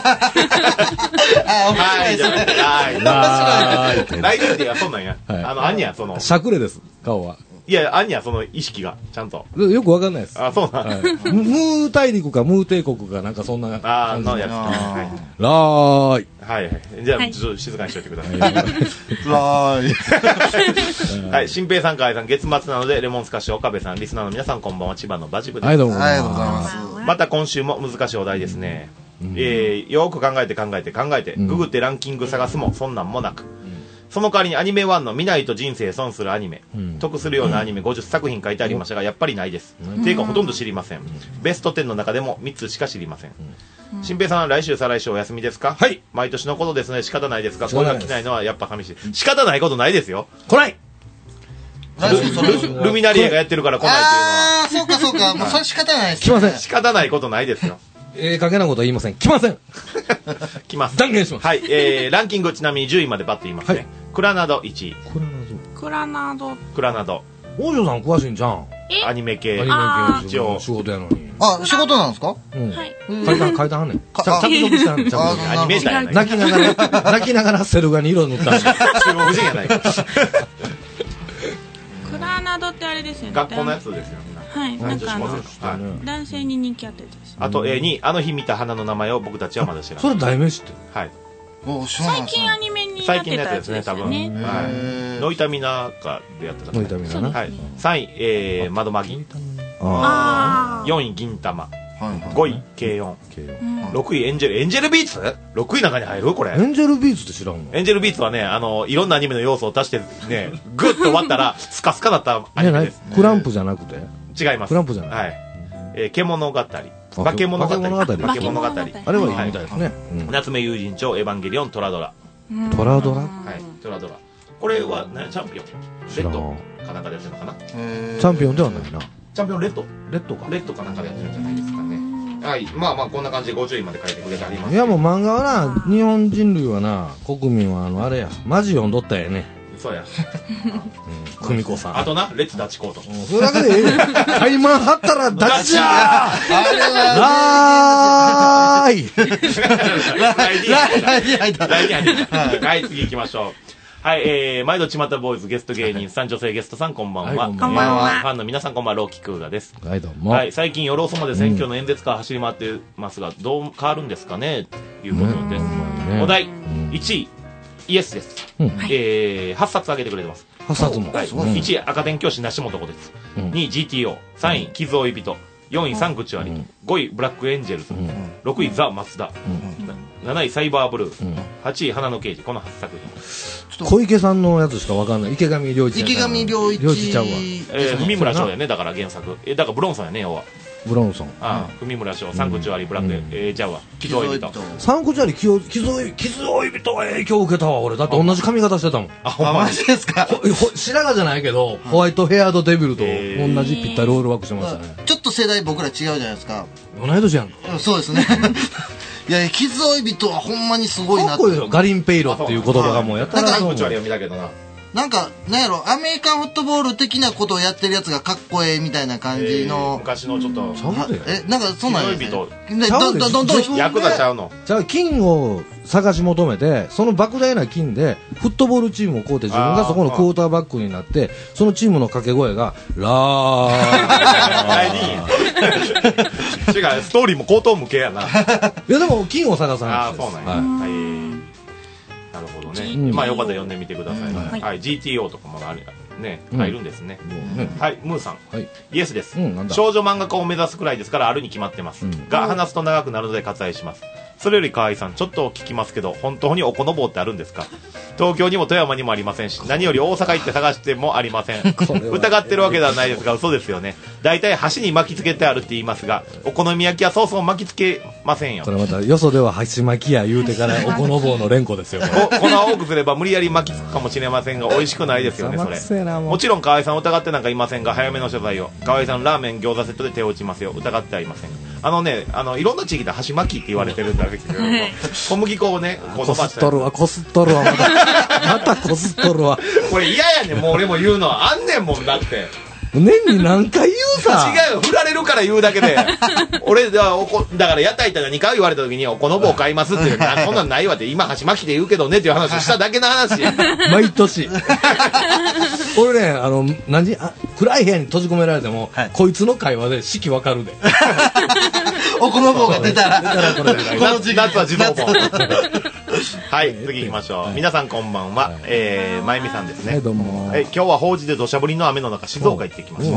、じゃあ、ラーイ。ラーイって。ライディーンってや、そんなんや。あの、あんにゃ、その。 しゃくれです、顔は。 いや、あんにゃ、その意識が、ちゃんと。 よくわかんないです。 あ、そうなん、はい、ムー大陸かムー帝国かなんかそんな。 あー、のやつ。はい、 ラーイ。 はいはい。じゃあ、ちょっと静かにしといてください。 ラーイ。 はい、新平さん、河合さん、月末なので、レモンスカッシュ岡部さん、リスナーの皆さん、こんばんは、千葉のバジブです。 はい、どうも。 ありがとうございます。 また今週も難しいお題ですね。うん、えー、よく考えて考えて考えて、うん、ググってランキング探すも、そんなんもなく。その代わりにアニメワンの見ないと人生損するアニメ、うん、得するようなアニメごじゅっさく品書いてありましたが、やっぱりないです。うん、ていうかほとんど知りません。うん、ベストじゅうの中でもみっつしか知りません。うん、新平さんは来週再来週お休みですか？ はい。 毎年のことですね。仕方ないですが、声が来ないのはやっぱ寂しい。仕方ないことないですよ。 来ないル, ルミナリエがやってるから来ないっていうのは。 ああ、そうかそうか。もうそれ仕方ないです、 ね。来ません。 仕方ないことないですよ。 ええー、かけなことは言いません。来ません。 来ます。 断言します。 はい。えー、ランキングちなみにじゅういまでバッと言いますね。はい、クラナドいちい。 クラナド。 クラナド。 王女さん詳しいんじゃん。 アニメ系。 アニメ系一応仕事やのに。 あ、仕事なんですか？ うん。はい。書いた、書いたはんねん。着色してはんねん。 アニメーターやない。 泣きながら、泣きながらセル画に色塗ったんですよ。中国人やないか。 クラナドってあれですよね。 学校のやつですよ。 はい。なんかあの、男性に人気あったやつです。 あと、えー、に、あの日見た花の名前を僕たちはまだ知らない。 それ題名知ってる？ はい。 最近アニメになってたやつですよね。最近のやつですね、多分。 はい。ノイタミナかでやってた。 ノイタミナな。 はい。さんい、えー、窓マギ。 あよんい、銀玉。ごい、ケーよん。ろくい、エンジェル。エンジェルビーツ ?ろく 位の中に入るこれ。 エンジェルビーツって知らんの？ エンジェルビーツはね、あの、いろんなアニメの要素を足してね、グッと割ったら、スカスカだったアニメです。 クランプじゃなくて？ 違います。 クランプじゃない。 はい。えー、獣語。化け物語。化け物語。あれはいいみたいですね。 夏目友人帳、エヴァンゲリオン、トラドラ。 トラドラ？ はい、トラドラ。これは、ね、チャンピオン。レッドかなんかでやってるのかな？チャンピオンではないな。 チャンピオンレッド？ レッドか。 レッドかなんかでやってるんじゃないですかね。はい、まあまあこんな感じでごじゅういまで書いてくれてあります。 いやもう漫画はな、日本人類はな、国民はあの、あれや、マジ読んどったやね。 そうや。 久美子さん。 あとな、レッツダチコート。 それだけでええねん。タイマン張ったらダチじゃーラーイライディー入った。ライディー入った。はい、次行きましょう。はい、えー、毎度ちまたボーイズゲスト芸人さん、女性ゲストさん、こんばんは。 こんばんは。 ファンの皆さん、こんばんは、ローキクーガです。 はい、どうも。 はい、最近夜遅まで選挙の演説カー走り回ってますが、どう変わるんですかねということです。お題、いちい、イエスです。えー、はっさつ挙げてくれてます。 はっさつも。 はい、いちい、赤点教師梨本子です。にい、ジーティーオー。さんい、傷追い人。よんい、サンクチュアリ。ごい、ブラックエンジェルズ。ろくい、ザ・マツダ。なない、サイバーブルー。はちい、花の刑事。このはちさく品。 小池さんのやつしかわかんない。池上良一。 池上良一。 良一ちゃうわ。 えー、文村翔やね、だから原作。え、だからブロンソンやね、要は。 ブロンソン。 ああ、文村翔、サンクチュアリ、ブラック、えー、ちゃうわ。傷追い人。 サンクチュアリ、傷追い、傷追い人は影響を受けたわ、俺。だって同じ髪型してたもん。 あ、ほんまですか？ 白髪じゃないけど、ホワイトヘアードデビルと同じぴったりロールワークしてましたね。 ちょっと世代僕ら違うじゃないですか。 同い年やん。 そうですね。いや、傷追い人はほんまにすごいなって。 ガリンペイロっていう言葉がもうやったら。 サンクチュアリを見たけどな。 なんか、なんやろ、アメリカンフットボール的なことをやってるやつがかっこええみたいな感じの。 昔のちょっと。 え、なんかそんなんやね。 どんどんどんどん。 ヤクザちゃうの。 じゃあ、金を探し求めて、その莫大な金で、フットボールチームを買うて、自分がそこのクォーターバックになって、そのチームの掛け声が、ラー。 違う、ストーリーも高等無形やな。いや、でも、金を探さない。 ああ、そうなんや。はい。なるほどね。まあよかったら読んでみてください。はい、ジーティーオー とかもあるね、入るんですね。はい、ムーさん。イエスです。少女漫画家を目指すくらいですからあるに決まってます。が話すと長くなるので割愛します。 それより河合さん、ちょっと聞きますけど、本当におこのぼうってあるんですか？東京にも富山にもありませんし、何より大阪行って探してもありません。疑ってるわけではないですが、嘘ですよね。大体箸に巻きつけてあるって言いますが、お好み焼きはそうそう巻きつけませんよ。 それまたよそでは箸巻きや言うてからおこのぼうの連呼ですよ。 粉を多くすれば無理やり巻きつくかもしれませんが、美味しくないですよね、それ。もちろん河合さん疑ってなんかいませんが、早めの取材を。河合さんラーメン餃子セットで手を打ちますよ。疑ってはいません。あのね、あのいろんな地域で箸巻きって言われてるんだけど、小麦粉をね、 こすっとるわ、こすっとるわ、また、またこすっとるわ。 これ嫌やねん、もう俺も言うのはあんねんもんだって。 年に何回言うさ。 違うよ、振られるから言うだけで。俺だおこだから屋台行ったらにかい言われた時におこのぼう買いますっていうそんなんないわって今箸巻きで言うけどねっていう話をしただけの話や。 毎年。俺ね、あの何あ暗い部屋に閉じ込められても、はい、こいつの会話で四季わかるで。 おこのぼうが出たら。出たらこれこの時期夏は自動盆。はい、次行きましょう、はい、皆さんこんばんは、はい、えー、まゆみさんですね、はい、どうも。え今日は法事で土砂降りの雨の中静岡行ってきました。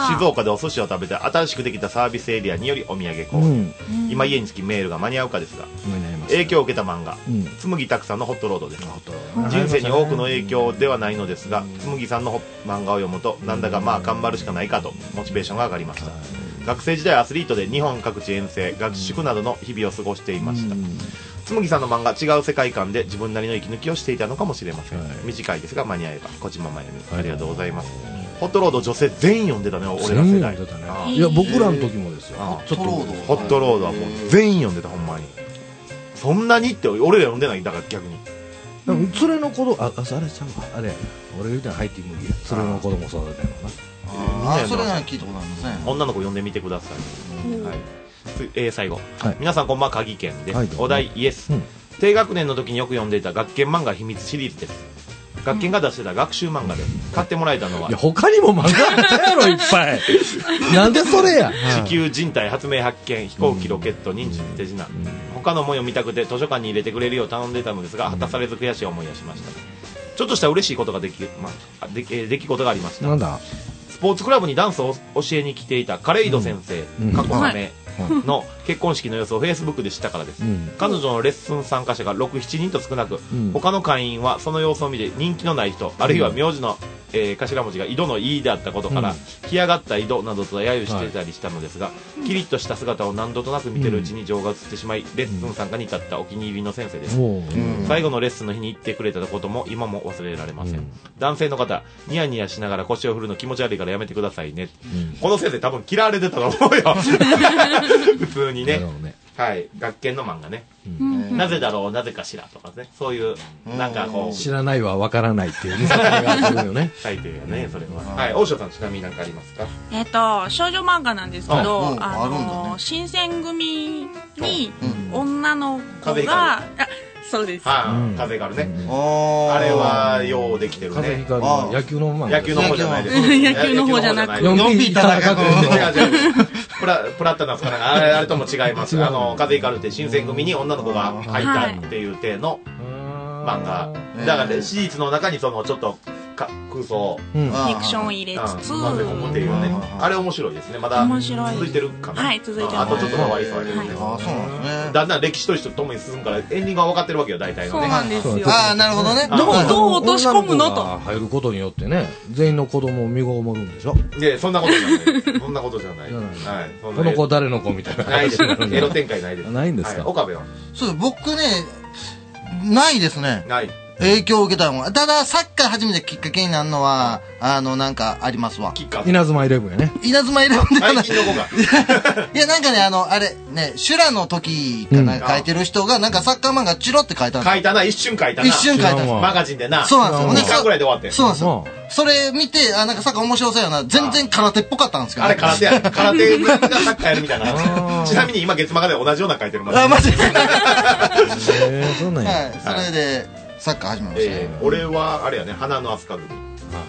静岡でお寿司を食べて新しくできたサービスエリアによりお土産購入、うん、今家に着きメールが間に合うかですが、うん、影響を受けた漫画、うん、紬たくさんのホットロードです。人生に多くの影響ではないのですが、紬さんの漫画を読むとなんだかまあ頑張るしかないかとモチベーションが上がりました。学生時代アスリートで日本各地遠征学習などの日々を過ごしていました。紬さんの漫画違う世界観で自分なりの息抜きをしていたのかもしれません、はい、短いですが間に合えば小島真由美、はい、ありがとうございます。ホットロード女性全員読んでたね、俺ら世代、ね、 いや僕らの時もですよ。 ちょっとホットロードはもう全員読んでた、ほんまに。そんなにって俺ら読んでない、だから逆に連れの子供、あ、あれちゃうわ、あれ俺言うたら入っていくんで連れの子供育てたのかな。 ああ、それなら聞いたことありますね。 女の子読んでみてください、うん、はい。えー、最後、はい、皆さんこんばんは、鍵犬です、はい、お題イエス、うん、低学年の時によく読んでいた学研漫画秘密シリーズです。学研が出してた学習漫画で買ってもらえたのは、 いや他にも漫画あったやろいっぱい。なんでそれや。 地球人体発明発見飛行機ロケット認知手品、うん、他のも読みたくて図書館に入れてくれるよう頼んでたのですが果たされず悔しい思いをしました。ちょっとした嬉しいことができ、まあ、で出来事がありました。 なんだ。 スポーツクラブにダンスを教えに来ていたカレイド先生、うん、過去サメの結婚式の様子をフェイスブックで知ったからです、うん、彼女のレッスン参加者がろく、しちにんと少なく、うん、他の会員はその様子を見て人気のない人、あるいは名字の、えー、頭文字が井戸の井であったことから、うん、干上がった井戸などと揶揄してたりしたのですが、はい、キリッとした姿を何度となく見てるうちに情が移ってしまい、レッスン参加に至ったお気に入りの先生です、うん、最後のレッスンの日に言ってくれたことも今も忘れられません、うん、男性の方、ニヤニヤしながら腰を振るの気持ち悪いからやめてくださいね、うん、この先生多分嫌われてたと思うよ。普通にね、はい、学研の漫画ね、うん、なぜだろう、なぜかしらとかね、そういうなんかこう知らないはわからないっていうね、書よね。書いてるよね、それは。はい、大塩さんちなみに何かありますか？ えっと少女漫画なんですけど、ああの、ね、新選組に女の子が、あ、そうです。 はい、うん、風があるね。あれはようできてるね。 風光る野球の漫画。 野球の方じゃないです。 野球の方じゃなく、 よんピー戦う。 違う違う。プラプラッタナスかなんかあれあれとも違います。あの風光るって新選組に女の子が入ったっていう体の漫画。だからシリーズの中にそのちょっとか空想、 フィクションを入れつつ、 混ぜ込むっていうね。あれ面白いですね。まだ続いてるかな。 はい、続いてる。 あとちょっと変わりそうやけどね。 あ、そうなんですね。 だんだん歴史と一緒ともに進むからエンディングが分かってるわけよ、大体のね。 そうなんですよ。 ああ、なるほどね。 どうどう落とし込むのと。 入ることによってね、全員の子供を身ごもるんでしょ。 いや、そんなことじゃない。そんなことじゃない。はい。 この子誰の子みたいな。 ないです。エロ展開ないです。 ないんですか。 岡部は。 そう、僕ね、ないですね。 ない。 影響を受けたのは、ただサッカー始めたきっかけになるのは、あのなんかありますわ。 稲妻イレブンやね。 稲妻イレブンではない。 最近の子が。 いや、なんかね、あのあれね、修羅の時かな、書いてる人がなんかサッカー漫画チロって書いたんですよ。 書いたな、一瞬書いたな。 一瞬書いたんです。 マガジンでな。 そうなんですよ。 にかんぐらいで終わって。 そうなんですよ。それ見て、あ、なんかサッカー面白そうやな。全然空手っぽかったんですけど。 あれ空手や。空手がサッカーやるみたいな。ちなみに今月漫画で同じような書いてる。 あ、マジで。 へえ、そうなんや。 はい、それで。サッカー始めました、ね、 えー、俺はあれやね、花の飛鳥組。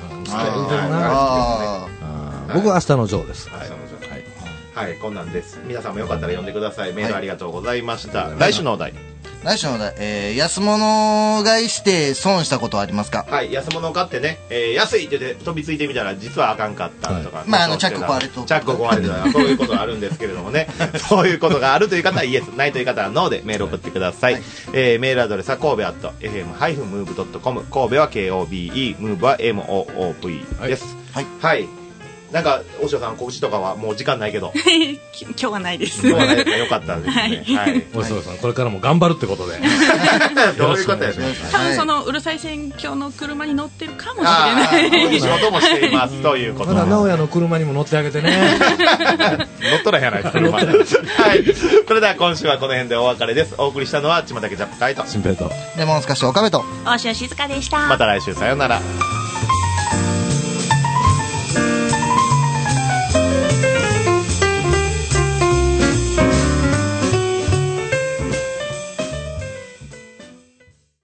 僕は明日のジョーです。 はい、はい、はい、こんなんです。皆さんもよかったら読んでください。メールありがとうございました。はい、来週のお題、 来週のお題、えー、安物買いして損したことはありますか？ はい、安物買ってね、えー、安いって言って飛びついてみたら実はあかんかったとか、はい、 まああのチャック壊れとチャック壊れてたそういうことがあるんですけれどもねそういうことがあるという方はイエス、ないという方はノーでメールを送ってください、はい、えー、メールアドレスは神戸アット エフエムハイフンムーブドットコム、 神戸は ケーオービーイー、 ムーブは エムオーオーブイ ですはい、はい、なんか大塩さん告知とかはもう時間ないけど今日はないです。 今日はないですか。よかったですね。はい。 大塩さんこれからも頑張るってことでどういうことですね。 多分そのうるさい選挙の車に乗ってるかもしれない。 いい仕事もしていますということ。 まだ直哉の車にも乗ってあげてね乗っとらへんやないですか。はい。それでは今週はこの辺でお別れです。お送りしたのはちまたけジャップカイト、 新平とレモンスカッシュ岡部と大塩静香でした。 また来週さようなら。